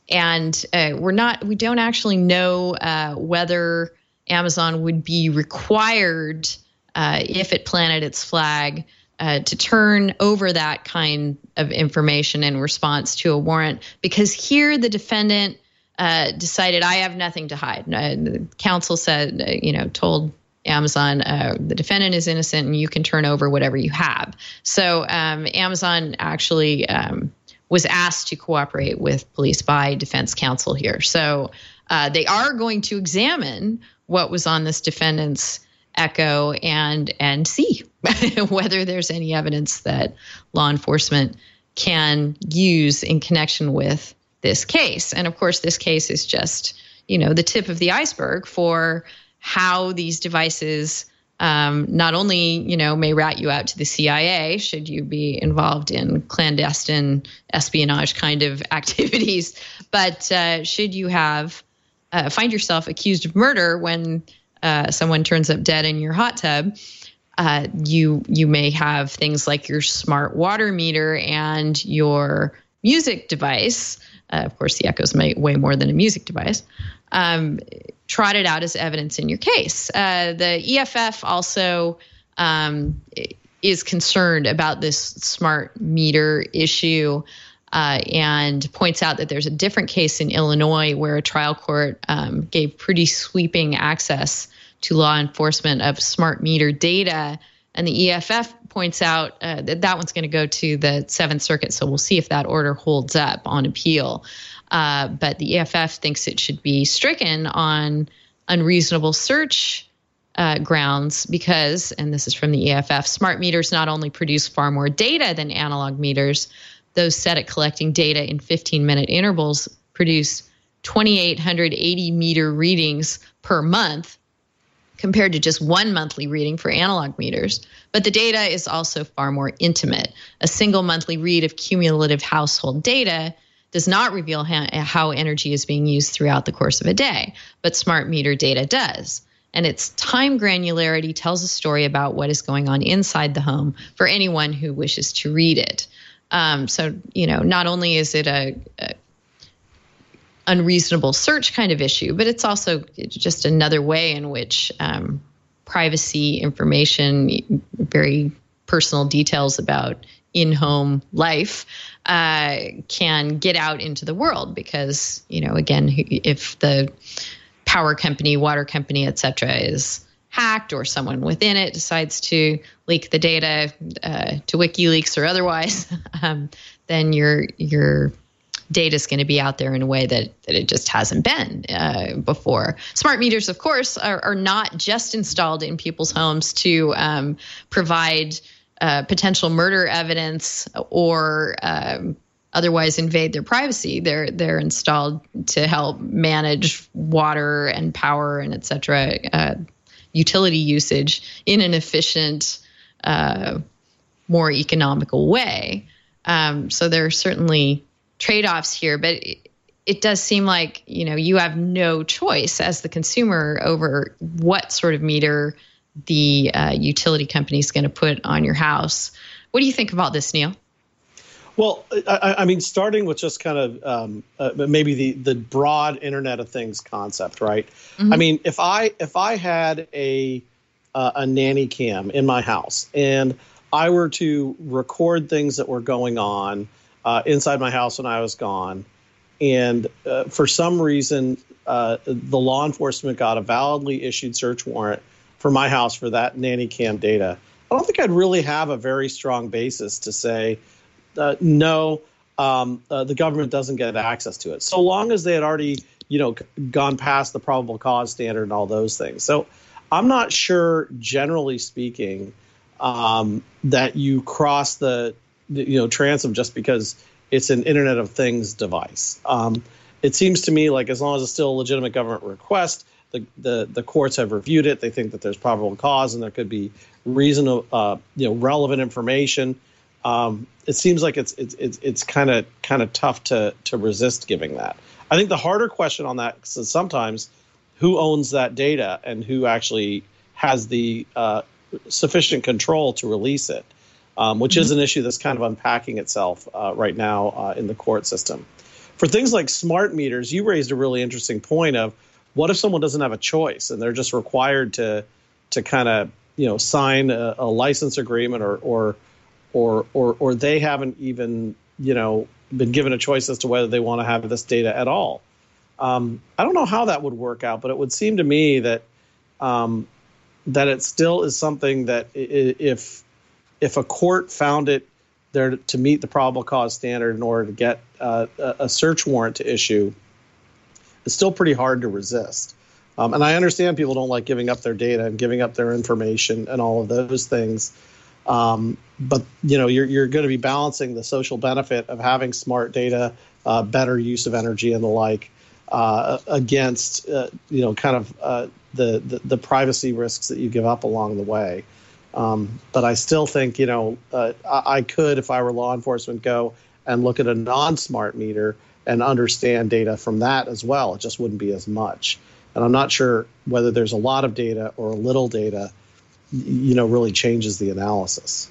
and uh, we're not. We don't actually know uh, whether Amazon would be required, uh, if it planted its flag, Uh, to turn over that kind of information in response to a warrant, because here the defendant uh, decided, I have nothing to hide. Uh, the counsel said, uh, you know, told Amazon, uh, the defendant is innocent and you can turn over whatever you have. So um, Amazon actually um, was asked to cooperate with police by defense counsel here. So uh, they are going to examine what was on this defendant's Echo and and see whether there's any evidence that law enforcement can use in connection with this case. And of course, this case is just, you know, the tip of the iceberg for how these devices um, not only, you know, may rat you out to the C I A should you be involved in clandestine espionage kind of activities, but uh, should you have uh, find yourself accused of murder when Uh, someone turns up dead in your hot tub, uh, you you may have things like your smart water meter and your music device. Uh, of course, the Echo's may, way more than a music device. Um, trotted out as evidence in your case. Uh, the E F F also um, is concerned about this smart meter issue. Uh, and points out that there's a different case in Illinois where a trial court um, gave pretty sweeping access to law enforcement of smart meter data. And the E F F points out uh, that that one's going to go to the Seventh Circuit. So we'll see if that order holds up on appeal. Uh, but the E F F thinks it should be stricken on unreasonable search uh, grounds because, and this is from the E F F, smart meters not only produce far more data than analog meters, those set at collecting data in fifteen-minute intervals produce two thousand eight hundred eighty meter readings per month compared to just one monthly reading for analog meters. But the data is also far more intimate. A single monthly read of cumulative household data does not reveal ha- how energy is being used throughout the course of a day, but smart meter data does. And its time granularity tells a story about what is going on inside the home for anyone who wishes to read it. Um, so, you know, not only is it a, a unreasonable search kind of issue, but it's also just another way in which um, privacy information, very personal details about in-home life uh, can get out into the world because, you know, again, if the power company, water company, et cetera, is hacked or someone within it decides to leak the data uh, to WikiLeaks or otherwise, um, then your your data is going to be out there in a way that, that it just hasn't been uh, before. Smart meters, of course, are, are not just installed in people's homes to um, provide uh, potential murder evidence or um, otherwise invade their privacy. They're they're installed to help manage water and power and et cetera, uh, utility usage in an efficient, uh, more economical way. Um, so there are certainly trade-offs here, but it, it does seem like, you know, you have no choice as the consumer over what sort of meter the uh, utility company is going to put on your house. What do you think about this, Neil? Well, I, I mean, starting with just kind of um, uh, maybe the the broad Internet of Things concept, right? Mm-hmm. I mean, if I if I had a uh, a nanny cam in my house and I were to record things that were going on uh, inside my house when I was gone, and uh, for some reason uh, the law enforcement got a validly issued search warrant for my house for that nanny cam data, I don't think I'd really have a very strong basis to say, Uh, no, um, uh, the government doesn't get access to it, so long as they had already, you know, gone past the probable cause standard and all those things. So I'm not sure, generally speaking, um, that you cross the, the, you know, transom just because it's an Internet of Things device. Um, it seems to me like as long as it's still a legitimate government request, the the, the courts have reviewed it. They think that there's probable cause and there could be reasonable, uh, you know, relevant information. Um, it seems like it's it's it's it's kind of kind of tough to to resist giving that. I think the harder question on that is sometimes who owns that data and who actually has the uh, sufficient control to release it, um, which mm-hmm. is an issue that's kind of unpacking itself uh, right now uh, in the court system. For things like smart meters, you raised a really interesting point of what if someone doesn't have a choice and they're just required to to kind of you know sign a, a license agreement or or or or or they haven't even you know been given a choice as to whether they want to have this data at all. Um, I don't know how that would work out, but it would seem to me that um, that it still is something that if if a court found it there to meet the probable cause standard in order to get uh, a search warrant to issue, it's still pretty hard to resist. Um, and I understand people don't like giving up their data and giving up their information and all of those things. Um, but, you know, you're, you're going to be balancing the social benefit of having smart data, uh, better use of energy and the like, uh, against, uh, you know, kind of uh, the, the, the privacy risks that you give up along the way. Um, but I still think, you know, uh, I, I could, if I were law enforcement, go and look at a non-smart meter and understand data from that as well. It just wouldn't be as much. And I'm not sure whether there's a lot of data or a little data, you know, really changes the analysis.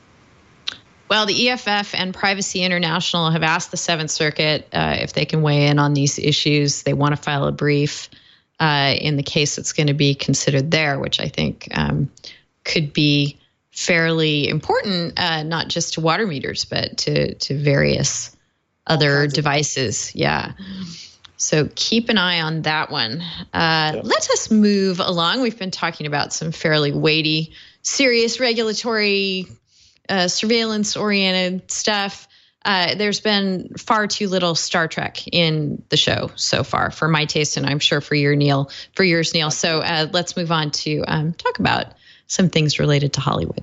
Well, the E F F and Privacy International have asked the Seventh Circuit uh, if they can weigh in on these issues. They want to file a brief uh, in the case that's going to be considered there, which I think um, could be fairly important, uh, not just to water meters, but to, to various other devices. Yeah. So keep an eye on that one. Uh, yep. Let us move along. We've been talking about some fairly weighty, serious regulatory, uh, surveillance-oriented stuff. Uh, there's been far too little Star Trek in the show so far, for my taste, and I'm sure for your Neil, for yours, Neil. So uh, let's move on to um, talk about some things related to Hollywood.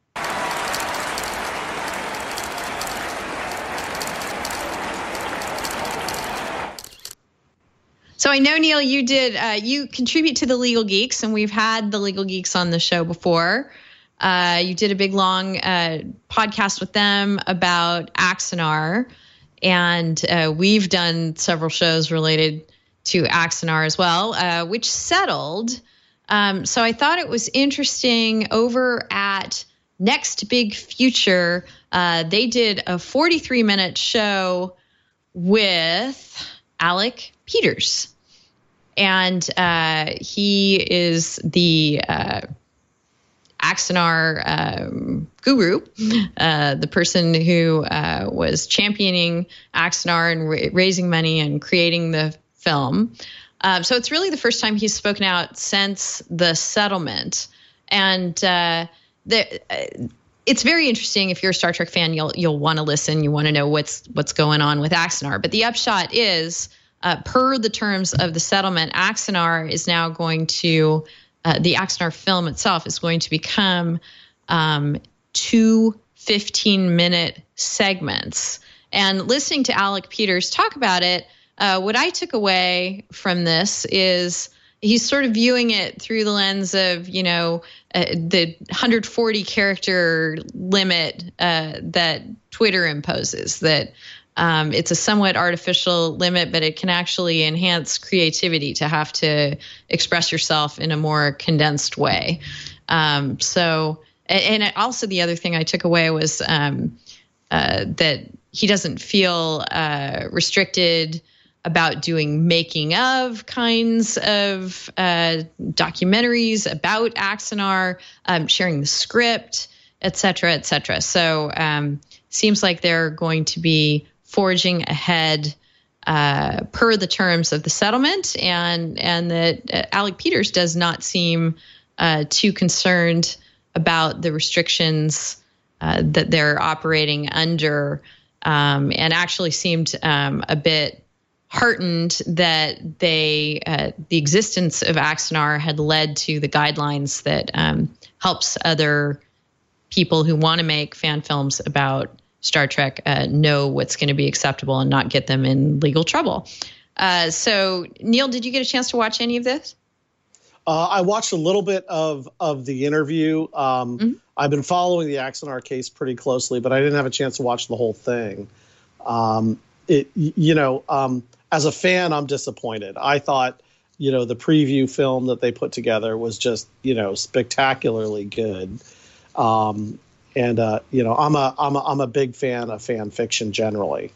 So I know, Neil, you did, uh, you contribute to the Legal Geeks, and we've had the Legal Geeks on the show before. Uh, you did a big, long uh, podcast with them about Axanar, and uh, we've done several shows related to Axanar as well, uh, which settled. Um, so I thought it was interesting over at Next Big Future, uh, they did a forty-three minute show with Alec Peters. And uh, he is the uh, Axanar um, guru, uh, the person who uh, was championing Axanar and ra- raising money and creating the film. Uh, so it's really the first time he's spoken out since the settlement. And uh, the, uh, it's very interesting. If you're a Star Trek fan, you'll you'll want to listen. You want to know what's what's going on with Axanar. But the upshot is, Uh, per the terms of the settlement, Axanar is now going to, uh, the Axanar film itself is going to become um, two fifteen minute segments. And listening to Alec Peters talk about it, uh, what I took away from this is he's sort of viewing it through the lens of, you know, uh, the one hundred forty character limit uh, that Twitter imposes, that Um, it's a somewhat artificial limit, but it can actually enhance creativity to have to express yourself in a more condensed way. Um, so, and also the other thing I took away was um, uh, that he doesn't feel uh, restricted about doing making of kinds of uh, documentaries about Axanar, um, sharing the script, et cetera, et cetera. So um, seems like they're going to be forging ahead uh, per the terms of the settlement, and and that uh, Alec Peters does not seem uh, too concerned about the restrictions uh, that they're operating under, um, and actually seemed um, a bit heartened that they uh, the existence of Axanar had led to the guidelines that um, helps other people who want to make fan films about Star Trek uh, know what's going to be acceptable and not get them in legal trouble. Uh, so, Neil, did you get a chance to watch any of this? Uh, I watched a little bit of of the interview. Um, mm-hmm. I've been following the Axanar case pretty closely, but I didn't have a chance to watch the whole thing. Um, it, you know, um, as a fan, I'm disappointed. I thought, you know, the preview film that they put together was just, you know, spectacularly good. Um, and uh, you know, I'm a I'm a I'm a big fan of fan fiction generally.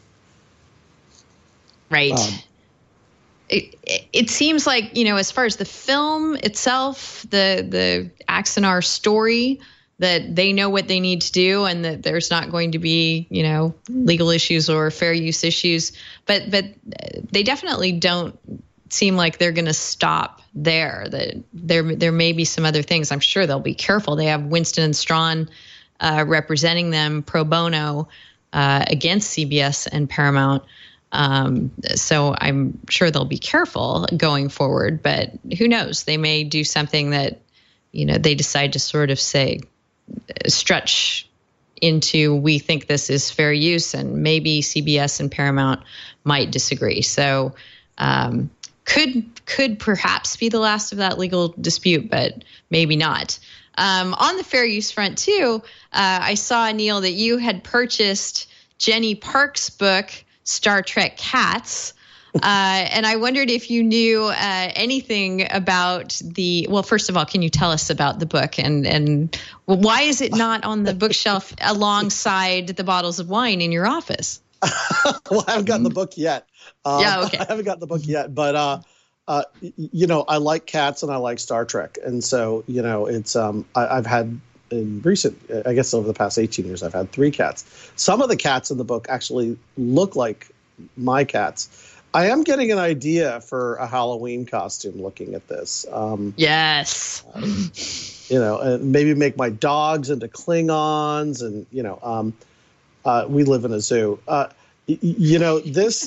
Right. Um, It, it, it seems like, you know, as far as the film itself, the the Axanar story, that they know what they need to do and that there's not going to be, you know, legal issues or fair use issues. But but they definitely don't seem like they're going to stop there. That there there may be some other things. I'm sure they'll be careful. They have Winston and Strawn uh, representing them pro bono uh, against C B S and Paramount. Um, so I'm sure they'll be careful going forward, but who knows? They may do something that, you know, they decide to sort of say, stretch into, we think this is fair use, and maybe C B S and Paramount might disagree. So, um, could, could perhaps be the last of that legal dispute, but maybe not. Um, on the fair use front too, uh, I saw, Neil, that you had purchased Jenny Park's book, Star Trek Cats. Uh, and I wondered if you knew uh, anything about the, well, first of all, can you tell us about the book and, and why is it not on the bookshelf alongside the bottles of wine in your office? Well, I haven't gotten the book yet. Um, yeah, okay. I haven't gotten the book yet, but, uh, uh, you know, I like cats and I like Star Trek. And so, you know, it's, um, I, I've had, in recent, I guess over the past eighteen years, I've had three cats. Some of the cats in the book actually look like my cats. I am getting an idea for a Halloween costume looking at this. Um, yes. Um, you know, and maybe make my dogs into Klingons. And, you know, um, uh, we live in a zoo. Uh, y- you know, this,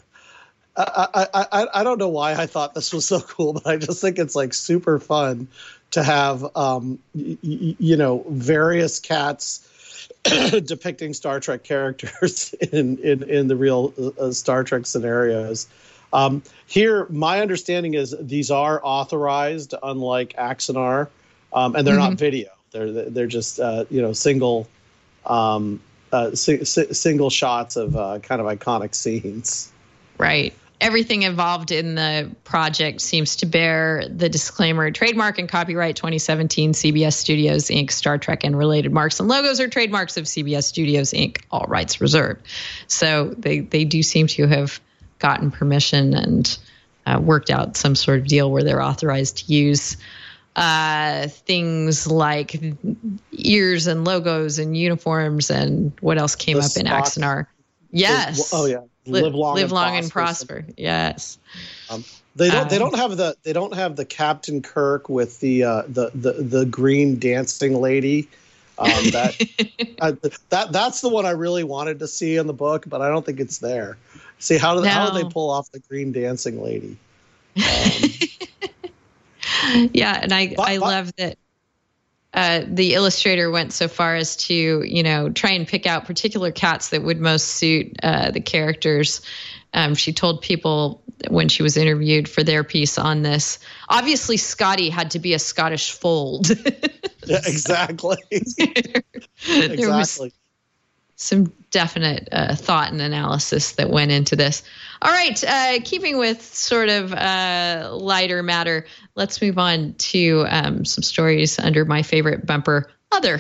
I, I, I, I don't know why I thought this was so cool, but I just think it's like super fun to have, um, y- y- you know, various cats depicting Star Trek characters in, in, in the real uh, Star Trek scenarios. Um, here, my understanding is these are authorized, unlike Axanar, um, and they're mm-hmm. not video. They're they're just uh, you know single um, uh, si- si- single shots of uh, kind of iconic scenes. Right. Everything involved in the project seems to bear the disclaimer, trademark and copyright twenty seventeen C B S Studios, Incorporated. Star Trek and related marks and logos are trademarks of C B S Studios, Incorporated. All rights reserved. So they, they do seem to have gotten permission and uh, worked out some sort of deal where they're authorized to use uh, things like ears and logos and uniforms and what else came the up in Spock, Axanar. Yes. The, oh, yeah. Live long, live and, long prosper. and prosper. Yes. Um, they don't. Um, they don't have the. They don't have the Captain Kirk with the uh, the, the the green dancing lady. Um, that uh, that that's the one I really wanted to see in the book, but I don't think it's there. See how do no. how do they pull off the green dancing lady? Um, yeah, and I but, I but, love that. Uh, the illustrator went so far as to, you know, try and pick out particular cats that would most suit uh, the characters. Um, she told people when she was interviewed for their piece on this, obviously Scotty had to be a Scottish fold. Yeah, exactly. There exactly. was some definite uh, thought and analysis that went into this. All right, uh, keeping with sort of uh, lighter matter, let's move on to um, some stories under my favorite bumper, Other.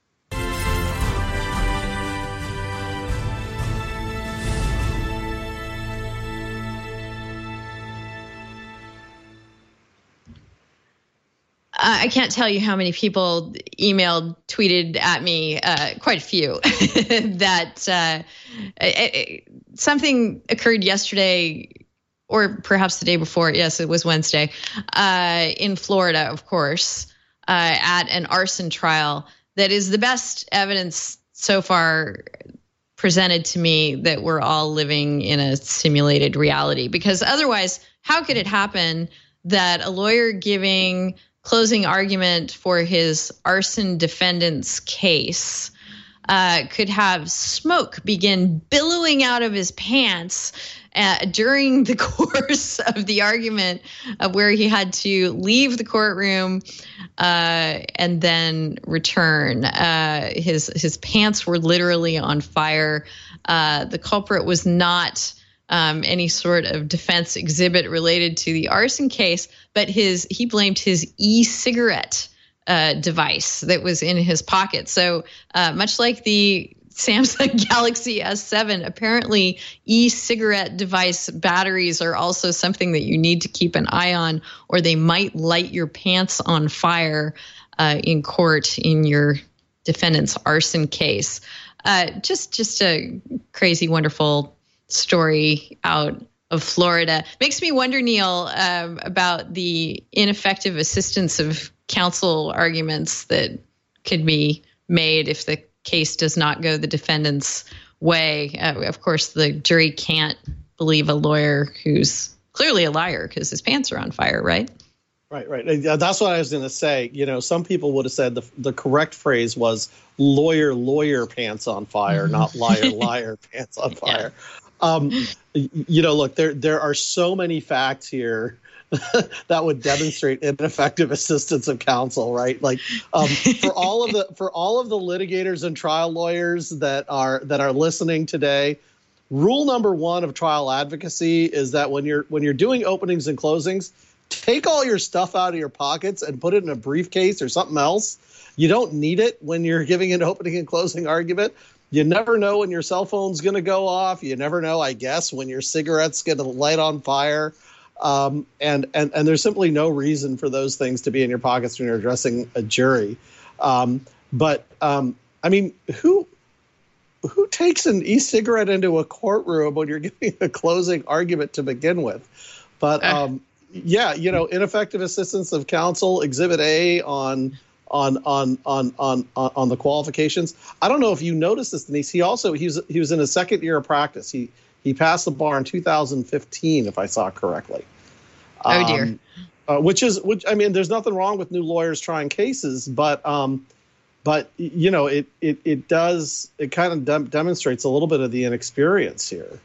Uh, I can't tell you how many people emailed, tweeted at me, uh, quite a few, that uh, it, it, something occurred yesterday, or perhaps the day before. Yes, it was Wednesday, uh, in Florida, of course, uh, at an arson trial that is the best evidence so far presented to me that we're all living in a simulated reality. Because otherwise, how could it happen that a lawyer giving closing argument for his arson defendant's case uh, could have smoke begin billowing out of his pants uh, during the course of the argument, uh, where he had to leave the courtroom uh, and then return. Uh, his his pants were literally on fire. Uh, the culprit was not um, any sort of defense exhibit related to the arson case, but his he blamed his e-cigarette uh, device that was in his pocket. So uh, much like the Samsung Galaxy S seven, apparently e-cigarette device batteries are also something that you need to keep an eye on, or they might light your pants on fire uh, in court in your defendant's arson case. Uh, just just a crazy, wonderful story out of Florida. Makes me wonder, Neil, um, about the ineffective assistance of counsel arguments that could be made if the case does not go the defendant's way. Uh, of course, the jury can't believe a lawyer who's clearly a liar because his pants are on fire, right? Right, right. That's what I was going to say. You know, some people would have said the the correct phrase was lawyer, lawyer pants on fire, not liar, liar pants on fire. Yeah. Um, you know, look, there there are so many facts here that would demonstrate ineffective assistance of counsel, right? Like um, for all of the for all of the litigators and trial lawyers that are that are listening today, rule number one of trial advocacy is that when you're when you're doing openings and closings, take all your stuff out of your pockets and put it in a briefcase or something else. You don't need it when you're giving an opening and closing argument. You never know when your cell phone's going to go off. You never know, I guess, when your cigarette's going to light on fire. Um, and, and, and there's simply no reason for those things to be in your pockets when you're addressing a jury. Um, but, um, I mean, who who takes an e-cigarette into a courtroom when you're giving a closing argument to begin with? But, um, yeah, you know, ineffective assistance of counsel, Exhibit A on on on on on on the qualifications. I don't know if you noticed this, Denise. He also he was he was in his second year of practice. He he passed the bar in two thousand fifteen, if I saw correctly. Oh dear. Um, uh, which is which. I mean, there's nothing wrong with new lawyers trying cases, but um, but you know, it it it does it kind of de- demonstrates a little bit of the inexperience here.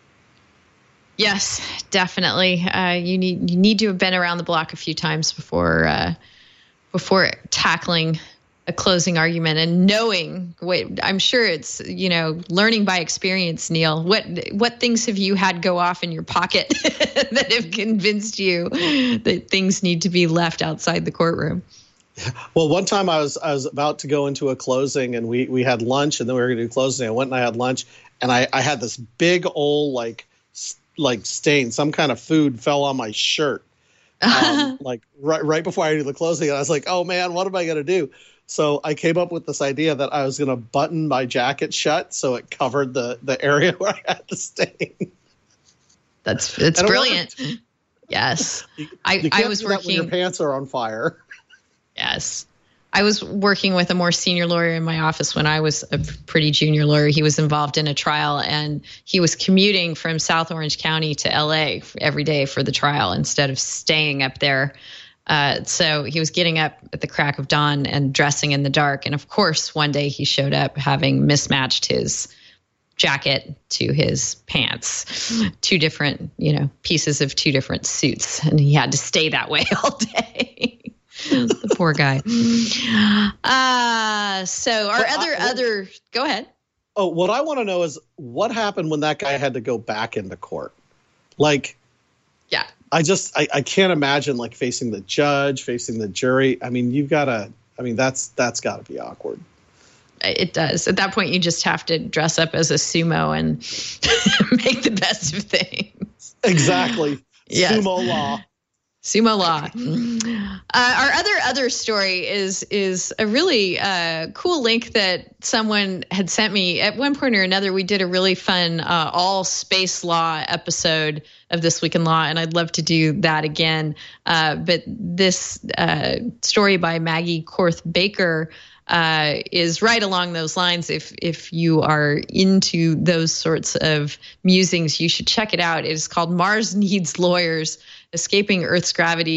Yes, definitely. Uh, you need you need to have been around the block a few times before uh, before tackling a closing argument and knowing. Wait, I'm sure it's you know learning by experience, Neil. What what things have you had go off in your pocket that have convinced you that things need to be left outside the courtroom? Well, one time I was I was about to go into a closing and we we had lunch and then we were going to do closing. I went and I had lunch and I I had this big old like. like stain, some kind of food fell on my shirt, um, like right right before I did the closing. And I was like, oh man, what am I going to do? So I came up with this idea that I was going to button my jacket shut so it covered the, the area where I had the stain. That's, it's brilliant. It yes. You, I, you I was do working. That when your pants are on fire. Yes. I was working with a more senior lawyer in my office when I was a pretty junior lawyer. He was involved in a trial and he was commuting from South Orange County to L A every day for the trial instead of staying up there. Uh, so he was getting up at the crack of dawn and dressing in the dark. And of course, one day he showed up having mismatched his jacket to his pants, two different, you know, pieces of two different suits. And he had to stay that way all day. The poor guy. Uh, so our well, other, I, other, go ahead. Oh, what I want to know is what happened when that guy had to go back into court? Like, yeah, I just, I, I can't imagine like facing the judge, facing the jury. I mean, you've got to, I mean, that's, that's got to be awkward. It does. At that point, you just have to dress up as a sumo and make the best of things. Exactly. Yes. Sumo law. Sumo law. Uh, our other other story is is a really uh, cool link that someone had sent me. At one point or another, we did a really fun uh, all space law episode of This Week in Law, and I'd love to do that again. Uh, but this uh, story by Maggie Korth Baker uh, is right along those lines. If if you are into those sorts of musings, you should check it out. It is called Mars Needs Lawyers: Escaping Earth's Gravity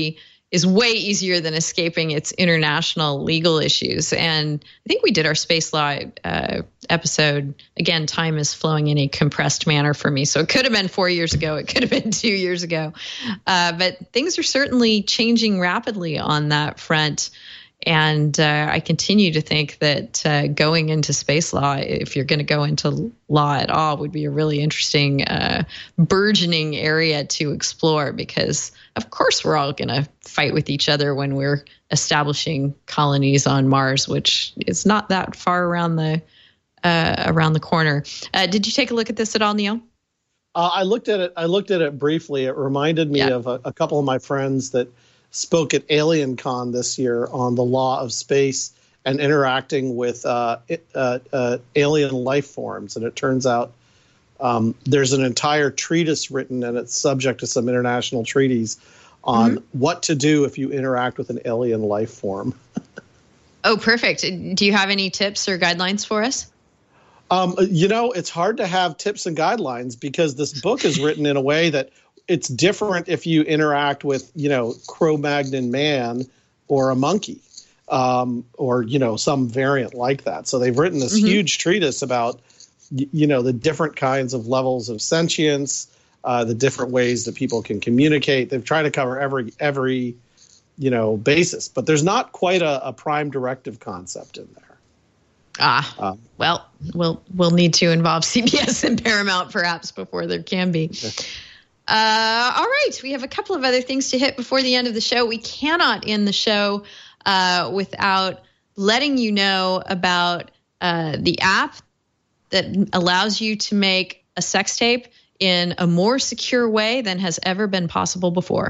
is way easier than escaping its international legal issues. And I think we did our space law uh, episode. Again, time is flowing in a compressed manner for me. So it could have been four years ago. It could have been two years ago. Uh, but things are certainly changing rapidly on that front. And uh, I continue to think that uh, going into space law, if you're going to go into law at all, would be a really interesting, uh, burgeoning area to explore, because, of course, we're all going to fight with each other when we're establishing colonies on Mars, which is not that far around the uh, around the corner. Uh, did you take a look at this at all, Neil? Uh, I looked at it. I looked at it briefly. It reminded me yeah. of a, a couple of my friends that spoke at AlienCon this year on the law of space and interacting with uh, uh, uh, alien life forms. And it turns out um, there's an entire treatise written, and it's subject to some international treaties on mm-hmm. what to do if you interact with an alien life form. Oh, perfect. Do you have any tips or guidelines for us? Um, you know, it's hard to have tips and guidelines because this book is written in a way that it's different if you interact with, you know, Cro-Magnon man or a monkey, um, or, you know, some variant like that. So they've written this mm-hmm. huge treatise about, you know, the different kinds of levels of sentience, uh, the different ways that people can communicate. They've tried to cover every, every, you know, basis, but there's not quite a, a prime directive concept in there. Ah, um, well, we'll, we'll need to involve C B S and Paramount perhaps before there can be. Uh, all right. We have a couple of other things to hit before the end of the show. We cannot end the show uh, without letting you know about uh, the app that allows you to make a sex tape in a more secure way than has ever been possible before.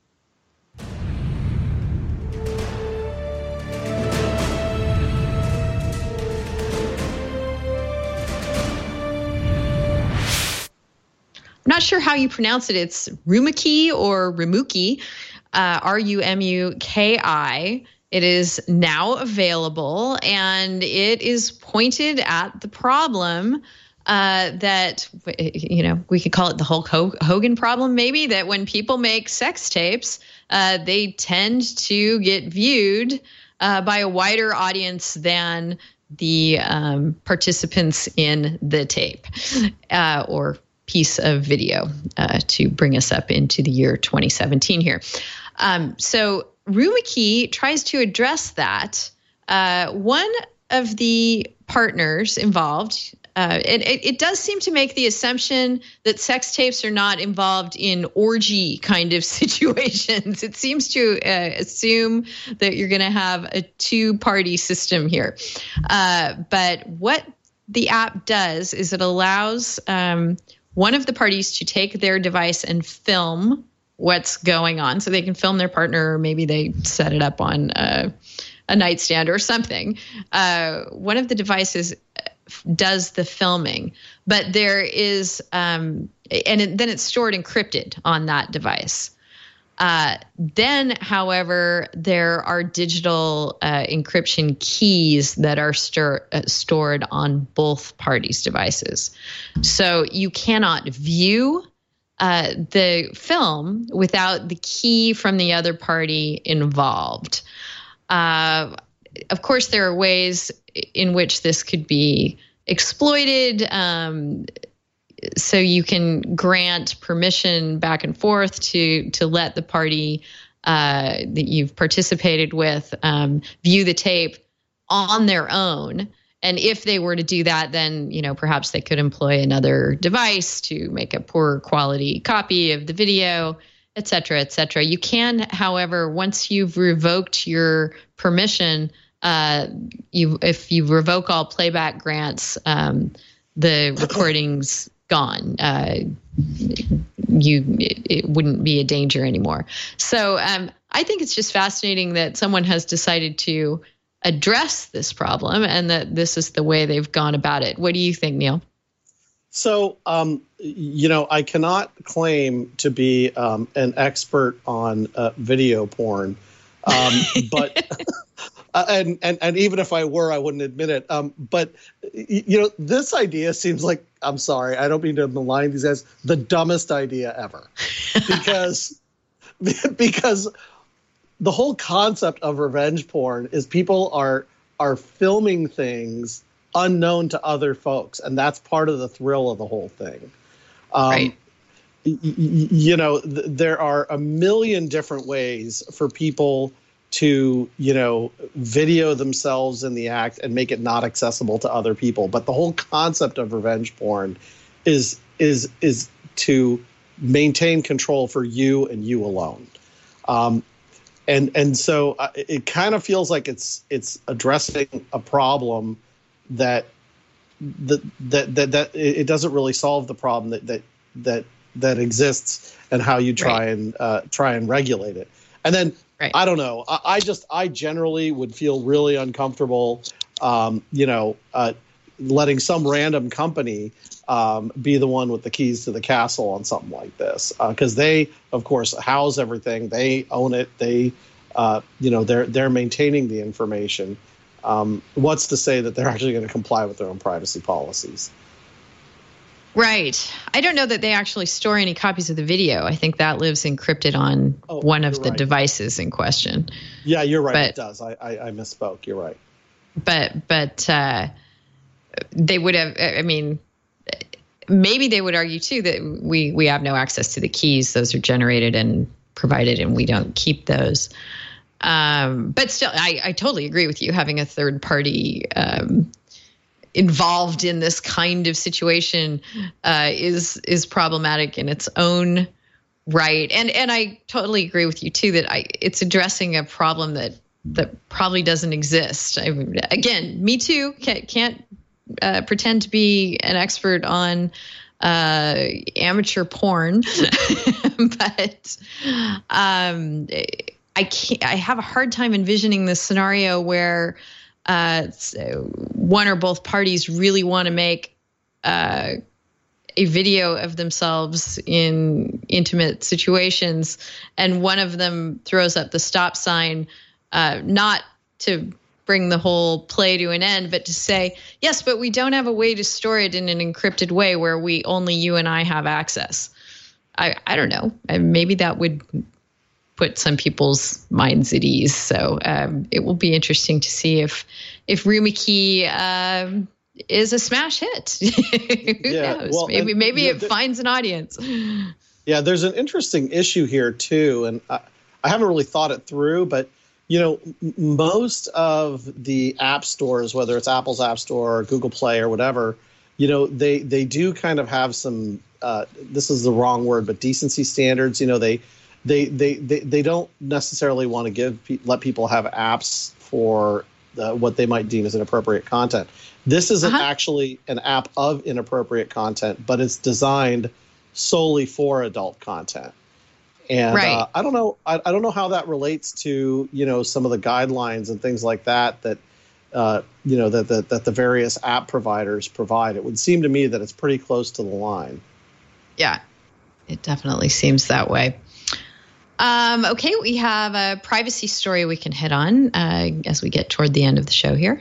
I'm not sure how you pronounce it. It's Rumuki or Rumuki, uh, R U M U K I. It is now available, and it is pointed at the problem uh, that, you know, we could call it the Hulk Hogan problem, maybe, that when people make sex tapes, uh, they tend to get viewed uh, by a wider audience than the um, participants in the tape uh, or piece of video uh, to bring us up into the year twenty seventeen here. Um, so Rumuki tries to address that. Uh, one of the partners involved, uh, it, it, it does seem to make the assumption that sex tapes are not involved in orgy kind of situations. It seems to uh, assume that you're going to have a two-party system here. Uh, but what the app does is it allows um, one of the parties to take their device and film what's going on. So they can film their partner, or maybe they set it up on a, a nightstand or something. Uh, one of the devices does the filming, but there is, um, and it, then it's stored encrypted on that device. Uh, then, however, there are digital uh, encryption keys that are stir, uh, stored on both parties' devices. So you cannot view uh, the film without the key from the other party involved. Uh, of course, there are ways in which this could be exploited. Um, So you can grant permission back and forth to to let the party uh, that you've participated with um, view the tape on their own. And if they were to do that, then, you know, perhaps they could employ another device to make a poorer quality copy of the video, et cetera, et cetera. You can, however, once you've revoked your permission, uh, you if you revoke all playback grants, um, the recordings gone. Uh, you it, it wouldn't be a danger anymore. So um, I think it's just fascinating that someone has decided to address this problem and that this is the way they've gone about it. What do you think, Neil? So, um, you know, I cannot claim to be um, an expert on uh, video porn, um, but uh, and, and and even if I were, I wouldn't admit it. Um, but you know, this idea seems like, I'm sorry, I don't mean to malign these guys, the dumbest idea ever, because because the whole concept of revenge porn is people are are filming things unknown to other folks, and that's part of the thrill of the whole thing. Um, right. y- y- you know, th- there are a million different ways for people to, you know, video themselves in the act and make it not accessible to other people. But the whole concept of revenge porn is is is to maintain control for you and you alone. Um, and and so uh, it kind of feels like it's it's addressing a problem that that that that, that it doesn't really solve the problem that that that that exists and how you try right. and uh, try and regulate it. And then right. I don't know. I, I just I generally would feel really uncomfortable, um, you know, uh, letting some random company um, be the one with the keys to the castle on something like this, because uh, they, of course, house everything. They own it. They, uh, you know, they're they're maintaining the information. Um, what's to say that they're actually going to comply with their own privacy policies? Right. I don't know that they actually store any copies of the video. I think that lives encrypted on oh, one of the right. devices in question. Yeah, you're right. But, it does. I, I, I misspoke. You're right. But but uh, they would have. I mean, maybe they would argue too that we we have no access to the keys. Those are generated and provided, and we don't keep those. Um, but still, I, I totally agree with you. Having a third party um, involved in this kind of situation uh, is is problematic in its own right. And and I totally agree with you too that I it's addressing a problem that that probably doesn't exist. I, again, me too. Can't, can't uh, pretend to be an expert on uh, amateur porn, but um, I can't. I have a hard time envisioning this scenario where uh, one or both parties really want to make uh, a video of themselves in intimate situations, and one of them throws up the stop sign, uh, not to bring the whole play to an end, but to say, yes, but we don't have a way to store it in an encrypted way where we only you and I have access. I, I don't know. Maybe that would put some people's minds at ease. So um, it will be interesting to see if if Rumiki um, is a smash hit. Who yeah, knows? Well, maybe and, maybe yeah, it th- finds an audience. Yeah, there's an interesting issue here too, and I, I haven't really thought it through, but you know, m- most of the app stores, whether it's Apple's App Store or Google Play or whatever, you know, they they do kind of have some. Uh, this is the wrong word, but decency standards. You know, they. They, they they they don't necessarily want to give let people have apps for the, what they might deem as inappropriate content. This isn't uh-huh. actually an app of inappropriate content, but it's designed solely for adult content. And right. uh, I don't know I, I don't know how that relates to you know some of the guidelines and things like that that uh, you know that, that that the various app providers provide. It would seem to me that it's pretty close to the line. Yeah, it definitely seems that way. Um, okay, we have a privacy story we can hit on uh, as we get toward the end of the show here.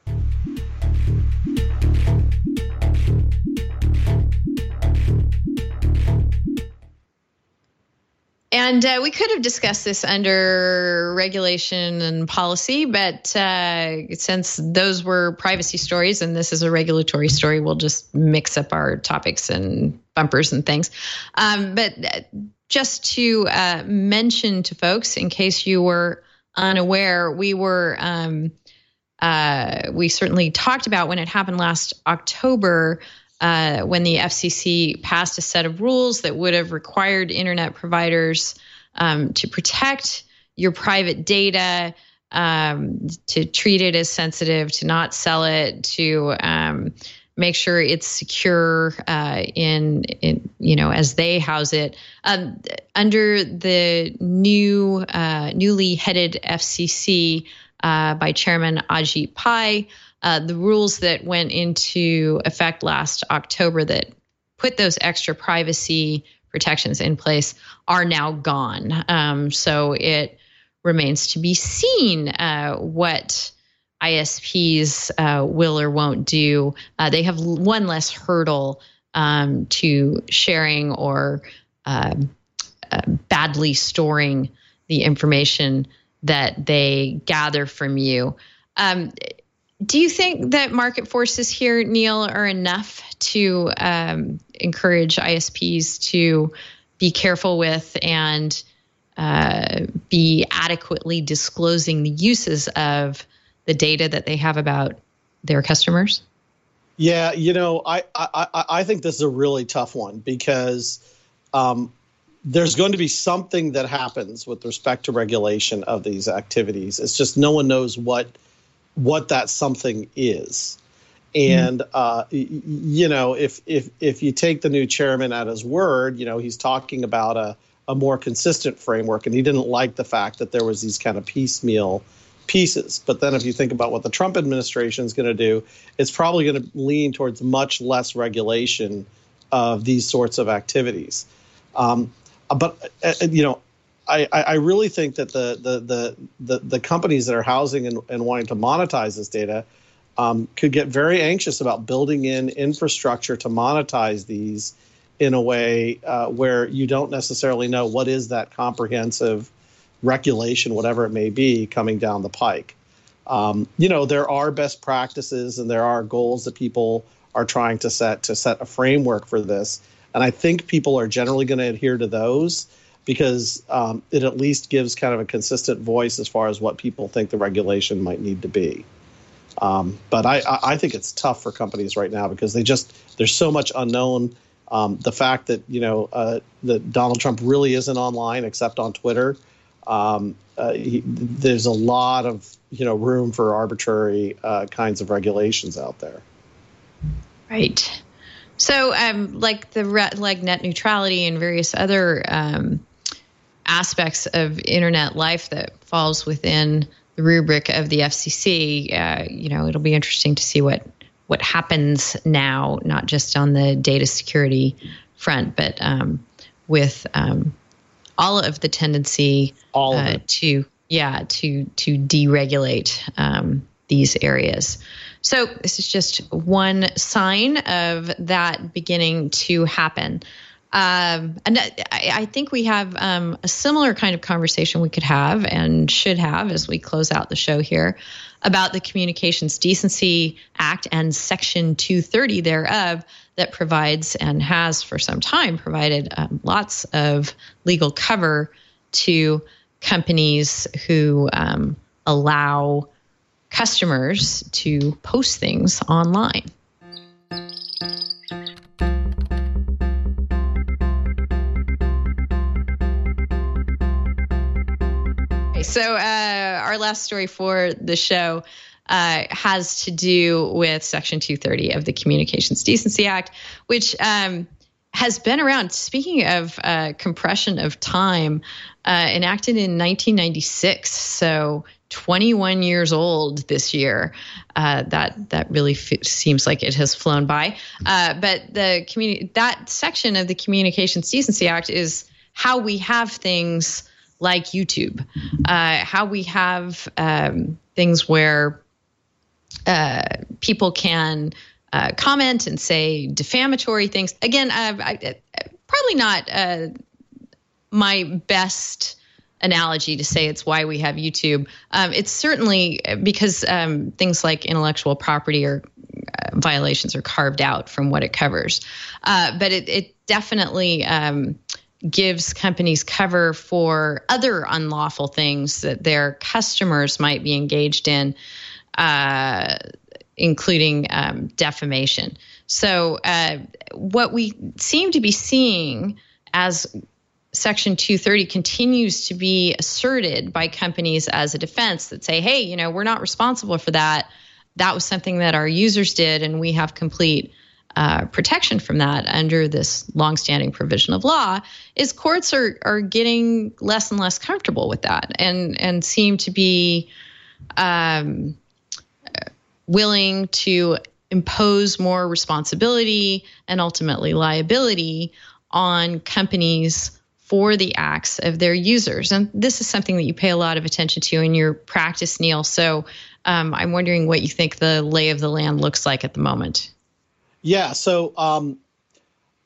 And uh, we could have discussed this under regulation and policy, but uh, since those were privacy stories and this is a regulatory story, we'll just mix up our topics and bumpers and things. Um, but just to uh, mention to folks, in case you were unaware, we were um, uh, we certainly talked about when it happened last October, uh, when the F C C passed a set of rules that would have required internet providers um, to protect your private data, um, to treat it as sensitive, to not sell it, to um, make sure it's secure uh, in, in, you know, as they house it. Um, under the new, uh, newly headed F C C uh, by Chairman Ajit Pai, uh, the rules that went into effect last October that put those extra privacy protections in place are now gone. Um, so it remains to be seen uh, what I S Ps uh, will or won't do. Uh, they have one less hurdle um, to sharing or uh, uh, badly storing the information that they gather from you. Um, do you think that market forces here, Neil, are enough to um, encourage I S Ps to be careful with and uh, be adequately disclosing the uses of the data that they have about their customers? Yeah, you know, I I, I think this is a really tough one because um, there's going to be something that happens with respect to regulation of these activities. It's just no one knows what what that something is. And, mm-hmm. uh, y- you know, if, if if you take the new chairman at his word, you know, he's talking about a, a more consistent framework, and he didn't like the fact that there was these kind of piecemeal pieces. But then if you think about what the Trump administration is going to do, it's probably going to lean towards much less regulation of these sorts of activities. Um, but, uh, you know, I, I really think that the the the the, the companies that are housing and, and wanting to monetize this data um, could get very anxious about building in infrastructure to monetize these in a way uh, where you don't necessarily know what is that comprehensive regulation, whatever it may be, coming down the pike. Um, you know, there are best practices and there are goals that people are trying to set to set a framework for this. And I think people are generally going to adhere to those because um, it at least gives kind of a consistent voice as far as what people think the regulation might need to be. Um, but I, I think it's tough for companies right now because they just there's so much unknown. Um, the fact that, you know, uh, that Donald Trump really isn't online except on Twitter. Um, uh, he, there's a lot of, you know, room for arbitrary uh, kinds of regulations out there. Right. So um, like the re- like net neutrality and various other um, aspects of internet life that falls within the rubric of the F C C, uh, you know, it'll be interesting to see what what happens now, not just on the data security front, but um, with um, all of the tendency all of uh, it. to, yeah, to to deregulate um, these areas. So this is just one sign of that beginning to happen. Um, and I, I think we have um, a similar kind of conversation we could have and should have as we close out the show here about the Communications Decency Act and Section two thirty thereof that provides and has for some time provided um, lots of legal cover to companies who um, allow customers to post things online. So uh, our last story for the show uh, has to do with Section two thirty of the Communications Decency Act, which um, has been around. Speaking of uh, compression of time, uh, enacted in nineteen ninety-six, so twenty-one years old this year. Uh, that that really f- seems like it has flown by. Uh, but the communi- that section of the Communications Decency Act is how we have things like YouTube, uh, how we have um, things where uh, people can uh, comment and say defamatory things. Again, uh, I, probably not uh, my best analogy to say it's why we have YouTube. Um, it's certainly because um, things like intellectual property or uh, violations are carved out from what it covers. Uh, but it, it definitely um, gives companies cover for other unlawful things that their customers might be engaged in, uh, including um, defamation. So uh, what we seem to be seeing as Section two thirty continues to be asserted by companies as a defense that say, hey, you know, we're not responsible for that. That was something that our users did, and we have complete uh, protection from that under this longstanding provision of law, is courts are are getting less and less comfortable with that and, and seem to be um, willing to impose more responsibility and ultimately liability on companies for the acts of their users. And this is something that you pay a lot of attention to in your practice, Neil. So um, I'm wondering what you think the lay of the land looks like at the moment. Yeah, so um,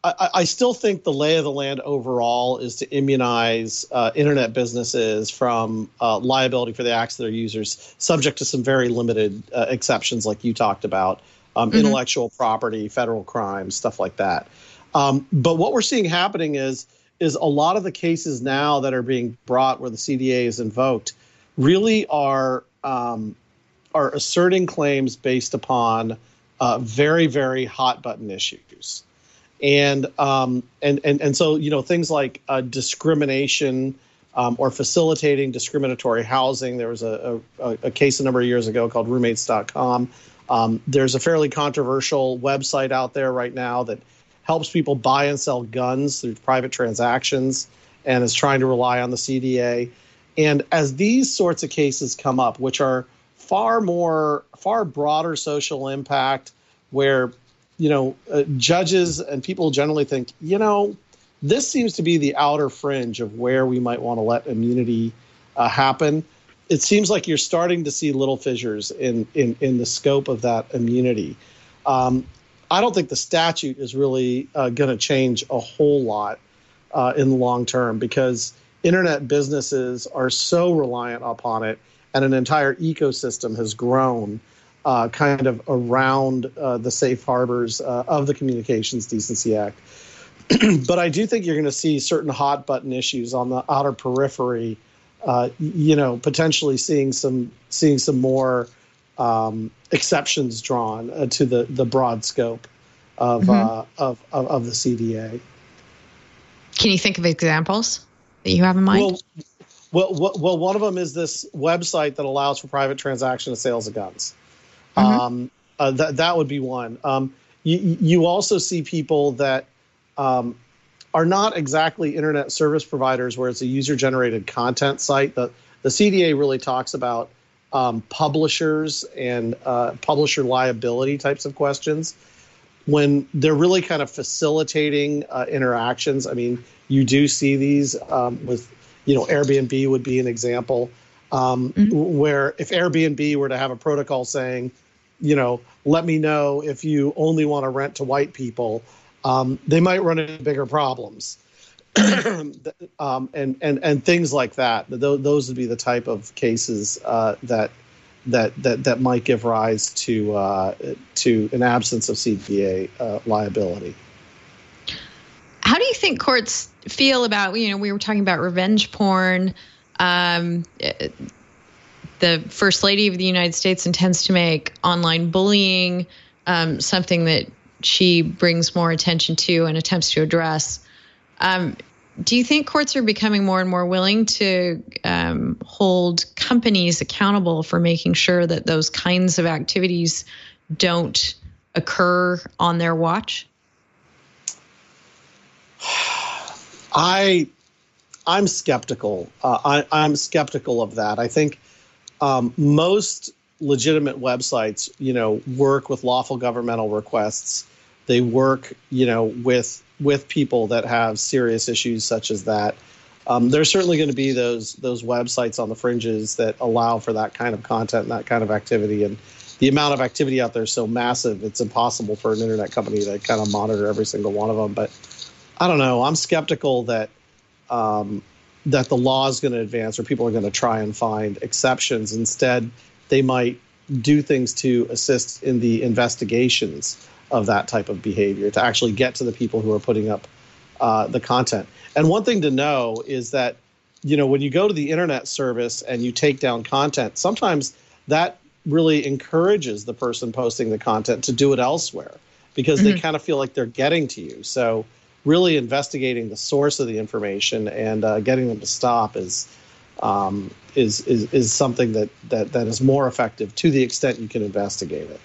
I, I still think the lay of the land overall is to immunize uh, internet businesses from uh, liability for the acts of their users, subject to some very limited uh, exceptions, like you talked about, um, mm-hmm. intellectual property, federal crimes, stuff like that. Um, but what we're seeing happening is is a lot of the cases now that are being brought where the C D A is invoked really are um, are asserting claims based upon uh, very, very hot button issues. And um, and and and so, you know, things like uh, discrimination um, or facilitating discriminatory housing. There was a, a, a case a number of years ago called roommates dot com. Um, there's a fairly controversial website out there right now that helps people buy and sell guns through private transactions and is trying to rely on the C D A. And as these sorts of cases come up, which are far more, far broader social impact, where you know, uh, judges and people generally think, you know, this seems to be the outer fringe of where we might want to let immunity uh, happen. It seems like you're starting to see little fissures in in, in the scope of that immunity. Um, I don't think the statute is really uh, going to change a whole lot uh, in the long term, because internet businesses are so reliant upon it, and an entire ecosystem has grown Uh, kind of around uh, the safe harbors uh, of the Communications Decency Act. But I do think you're going to see certain hot button issues on the outer periphery, uh, you know, potentially seeing some seeing some more um, exceptions drawn uh, to the, the broad scope of, mm-hmm. uh, of, of of the C D A. Can you think of examples that you have in mind? Well, well, well, one of them is this website that allows for private transaction and sales of guns. Mm-hmm. Um, uh, that that would be one. Um, you, you also see people that um, are not exactly internet service providers, where it's a user-generated content site. The the C D A really talks about um, publishers and uh, publisher liability types of questions when they're really kind of facilitating uh, interactions. I mean, you do see these um, with, you know, Airbnb would be an example. Um, mm-hmm. Where if Airbnb were to have a protocol saying, you know, let me know if you only want to rent to white people, um, they might run into bigger problems, um, and and and things like that. Th- those would be the type of cases uh, that that that that might give rise to uh, to an absence of C D A uh, liability. How do you think courts feel about, you know, we were talking about revenge porn. Um, the First Lady of the United States intends to make online bullying um, something that she brings more attention to and attempts to address. Um, do you think courts are becoming more and more willing to um, hold companies accountable for making sure that those kinds of activities don't occur on their watch? I... I'm skeptical. Uh, I, I'm skeptical of that. I think um, most legitimate websites, you know, work with lawful governmental requests. They work, you know, with with people that have serious issues such as that. Um, there's certainly going to be those those websites on the fringes that allow for that kind of content and that kind of activity. And the amount of activity out there is so massive, it's impossible for an internet company to kind of monitor every single one of them. But I don't know. I'm skeptical that. Um, that the law is going to advance, or people are going to try and find exceptions. Instead, they might do things to assist in the investigations of that type of behavior, to actually get to the people who are putting up uh, the content. And one thing to know is that, you know, when you go to the internet service and you take down content, sometimes that really encourages the person posting the content to do it elsewhere, because mm-hmm. they kind of feel like they're getting to you. So really investigating the source of the information and uh, getting them to stop is um, is, is is something that, that that is more effective to the extent you can investigate it.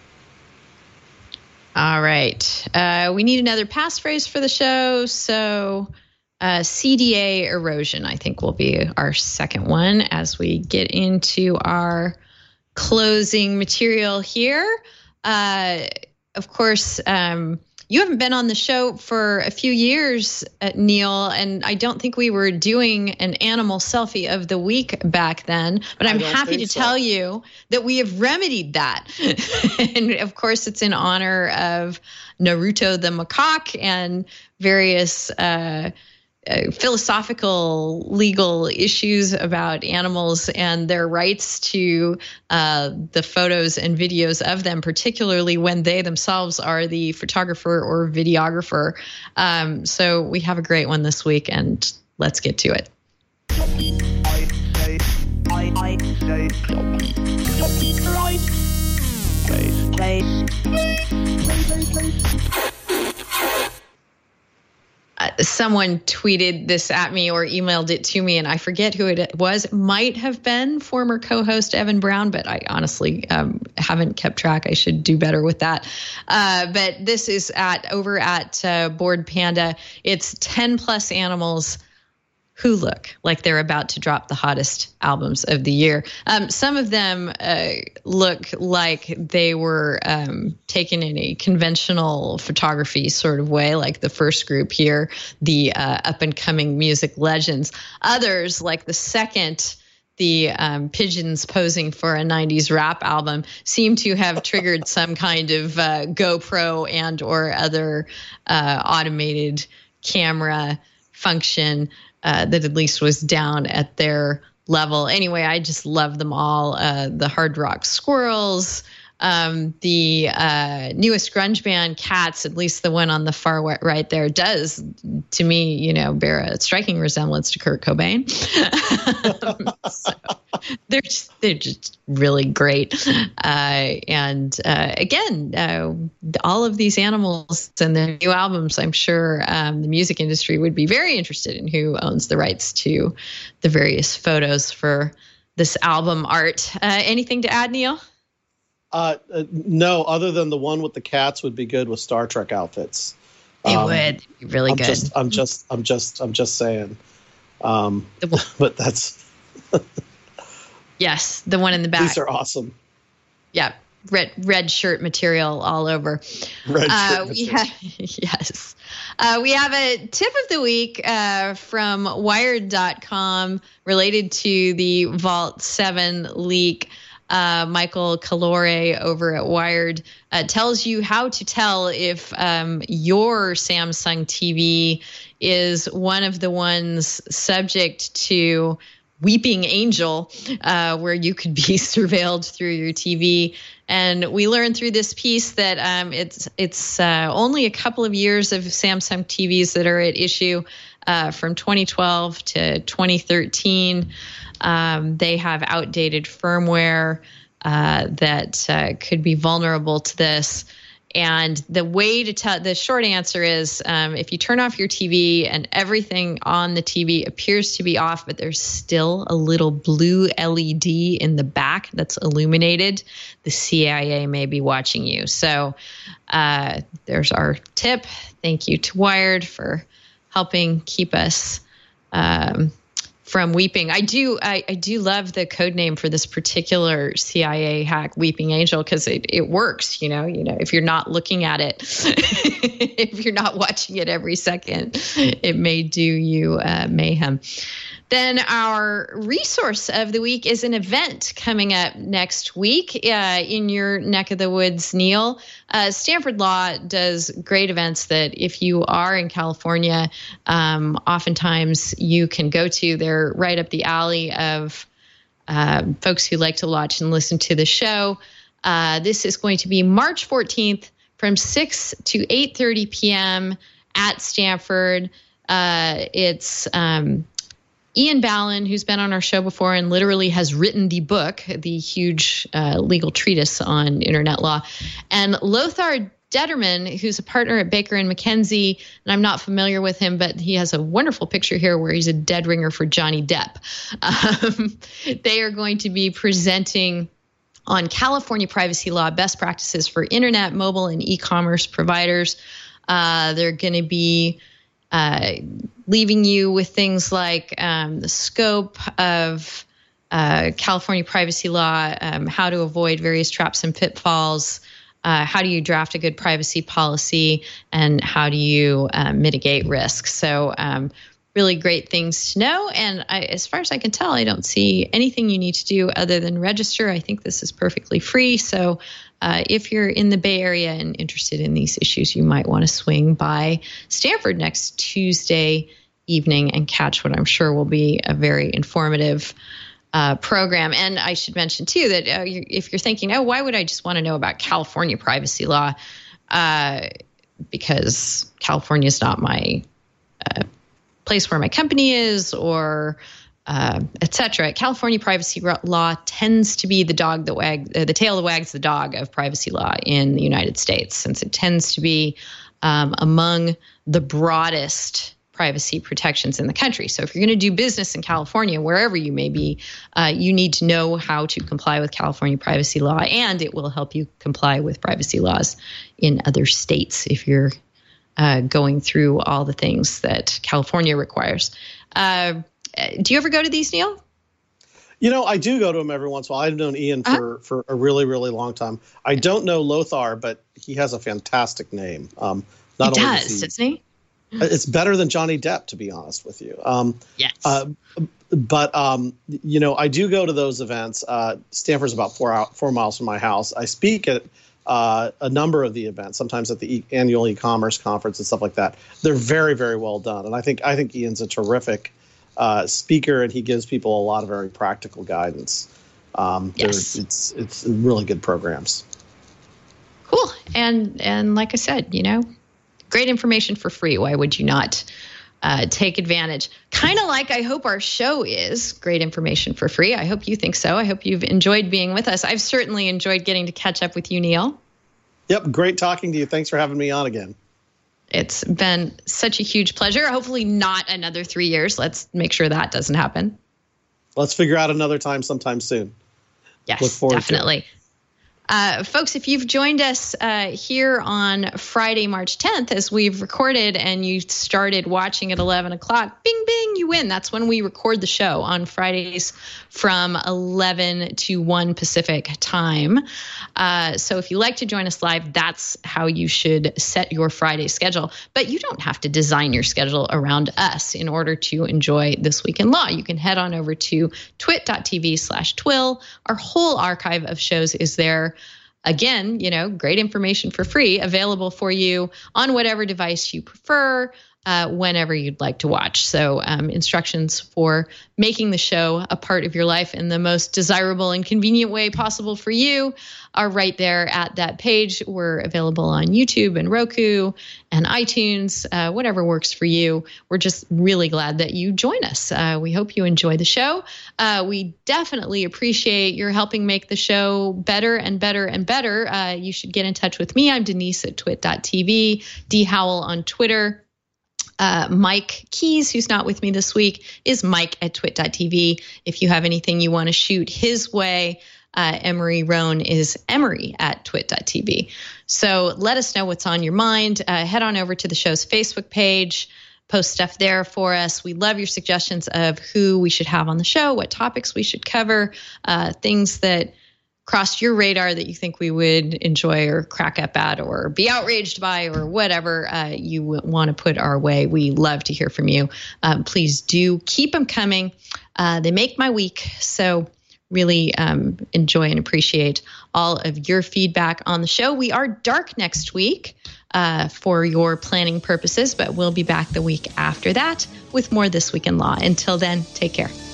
All right. Uh, we need another passphrase for the show. So uh, C D A erosion, I think, will be our second one as we get into our closing material here. Uh, of course, um, you haven't been on the show for a few years, uh, Neil, and I don't think we were doing an animal selfie of the week back then, but I'm happy to so. tell you that we have remedied that. And of course, it's in honor of Naruto the macaque and various uh, uh, philosophical legal issues about animals and their rights to uh, the photos and videos of them, particularly when they themselves are the photographer or videographer. Um, so we have a great one this week, and let's get to it. Uh, someone tweeted this at me or emailed it to me, and I forget who it was. It might have been former co-host Evan Brown, but I honestly um, haven't kept track. I should do better with that. Uh, but this is at over at uh, Bored Panda. It's ten plus animals who look like they're about to drop the hottest albums of the year. Um, some of them uh, look like they were um, taken in a conventional photography sort of way, like the first group here, the uh, up-and-coming music legends. Others, like the second, the um, pigeons posing for a nineties rap album, seem to have triggered some kind of uh, GoPro and or other uh, automated camera function Uh, that at least was down at their level. Anyway, I just love them all. Uh, the Hard Rock Squirrels, um, the uh, newest grunge band Cats, at least the one on the far right there, does, to me, you know, bear a striking resemblance to Kurt Cobain. um, so they're just, they're just really great. Uh, and uh, again, uh, all of these animals and their new albums, I'm sure um, the music industry would be very interested in who owns the rights to the various photos for this album art. Uh, anything to add, Neil? Uh, uh, no, other than the one with the cats would be good with Star Trek outfits. It um, would be really I'm good. Just, I'm just, I'm just, I'm just saying. Um, but that's. Yes, the one in the back. These are awesome. Yeah, red red shirt material all over. Red uh, shirt we material. have, yes. Uh, we have a tip of the week uh, from Wired dot com related to the Vault seven leak. Uh, Michael Calore over at Wired uh, tells you how to tell if um, your Samsung T V is one of the ones subject to Weeping Angel, uh, where you could be surveilled through your T V. And we learned through this piece that um, it's it's uh, only a couple of years of Samsung T Vs that are at issue, uh, from twenty twelve to twenty thirteen. Um, they have outdated firmware uh, that uh, could be vulnerable to this. And the way to tell, the short answer is um, if you turn off your T V and everything on the T V appears to be off, but there's still a little blue L E D in the back that's illuminated, the C I A may be watching you. So uh, there's our tip. Thank you to Wired for helping keep us um, from weeping. I do I, I do love the code name for this particular C I A hack, Weeping Angel, because it, it works, you know, you know, if you're not looking at it, if you're not watching it every second, it may do you uh, mayhem. Then our resource of the week is an event coming up next week uh, in your neck of the woods, Neil. Uh, Stanford Law does great events that if you are in California, um, oftentimes you can go to. They're right up the alley of uh, folks who like to watch and listen to the show. Uh, this is going to be March fourteenth from six to eight thirty p.m. at Stanford. Uh, it's... Um, Ian Ballin, who's been on our show before and literally has written the book, the huge uh, legal treatise on internet law, and Lothar Detterman, who's a partner at Baker and McKenzie, and I'm not familiar with him, but he has a wonderful picture here where he's a dead ringer for Johnny Depp. Um, they are going to be presenting on California privacy law best practices for internet, mobile, and e-commerce providers. Uh, they're going to be uh, leaving you with things like um, the scope of uh, California privacy law, um, how to avoid various traps and pitfalls, uh, how do you draft a good privacy policy, and how do you uh, mitigate risk. So um, really great things to know. And I, as far as I can tell, I don't see anything you need to do other than register. I think this is perfectly free. So uh, if you're in the Bay Area and interested in these issues, you might want to swing by Stanford next Tuesday evening and catch what I'm sure will be a very informative uh, program. And I should mention, too, that uh, if you're thinking, oh, why would I just want to know about California privacy law? Uh, because California is not my uh, place where my company is, or uh, et cetera. California privacy law tends to be the dog that wag, uh, the tail that wags the dog of privacy law in the United States, since it tends to be um, among the broadest privacy protections in the country. So if you're going to do business in California, wherever you may be, uh, you need to know how to comply with California privacy law, and it will help you comply with privacy laws in other states if you're uh, going through all the things that California requires. Uh, do you ever go to these, Neil? You know, I do go to him every once in a while. I've known Ian for, uh-huh. for a really, really long time. I don't know Lothar, but he has a fantastic name. Um, not he only does, does he, doesn't he? It's better than Johnny Depp, to be honest with you. Um, yes. Uh, but, um, you know, I do go to those events. Uh, Stanford's about four out, four miles from my house. I speak at uh, a number of the events, sometimes at the e- annual e-commerce conference and stuff like that. They're very, very well done. And I think I think Ian's a terrific uh, speaker, and he gives people a lot of very practical guidance. Um, yes. It's, it's really good programs. Cool. And, and like I said, you know, great information for free. Why would you not uh, take advantage? Kind of like I hope our show is great information for free. I hope you think so. I hope you've enjoyed being with us. I've certainly enjoyed getting to catch up with you, Neil. Yep. Great talking to you. Thanks for having me on again. It's been such a huge pleasure. Hopefully not another three years. Let's make sure that doesn't happen. Let's figure out another time sometime soon. Yes, Look forward definitely. To it. Uh, folks, if you've joined us uh, here on Friday, March tenth, as we've recorded, and you started watching at eleven o'clock, bing, bing, you win. That's when we record the show on Fridays from eleven to one Pacific time. Uh, so if you like to join us live, that's how you should set your Friday schedule. But you don't have to design your schedule around us in order to enjoy This Week in Law. You can head on over to twit.tv slash twill. Our whole archive of shows is there. Again, you know, great information for free, available for you on whatever device you prefer, uh, whenever you'd like to watch. So um, instructions for making the show a part of your life in the most desirable and convenient way possible for you are right there at that page. We're available on YouTube and Roku and iTunes, uh, whatever works for you. We're just really glad that you join us. Uh, we hope you enjoy the show. Uh, we definitely appreciate your helping make the show better and better and better. Uh, you should get in touch with me. I'm Denise at twit dot t v, D Howell on Twitter. Uh, Mike Keys, who's not with me this week, is Mike at twit dot t v. If you have anything you want to shoot his way, uh, Emery Roan is Emery at twit dot t v. So let us know what's on your mind. Uh, head on over to the show's Facebook page, post stuff there for us. We love your suggestions of who we should have on the show, what topics we should cover, uh, things that crossed your radar that you think we would enjoy or crack up at or be outraged by or whatever uh, you want to put our way. We love to hear from you. Um, please do keep them coming. Uh, they make my week. So really um, enjoy and appreciate all of your feedback on the show. We are dark next week uh, for your planning purposes, but we'll be back the week after that with more This Week in Law. Until then, take care.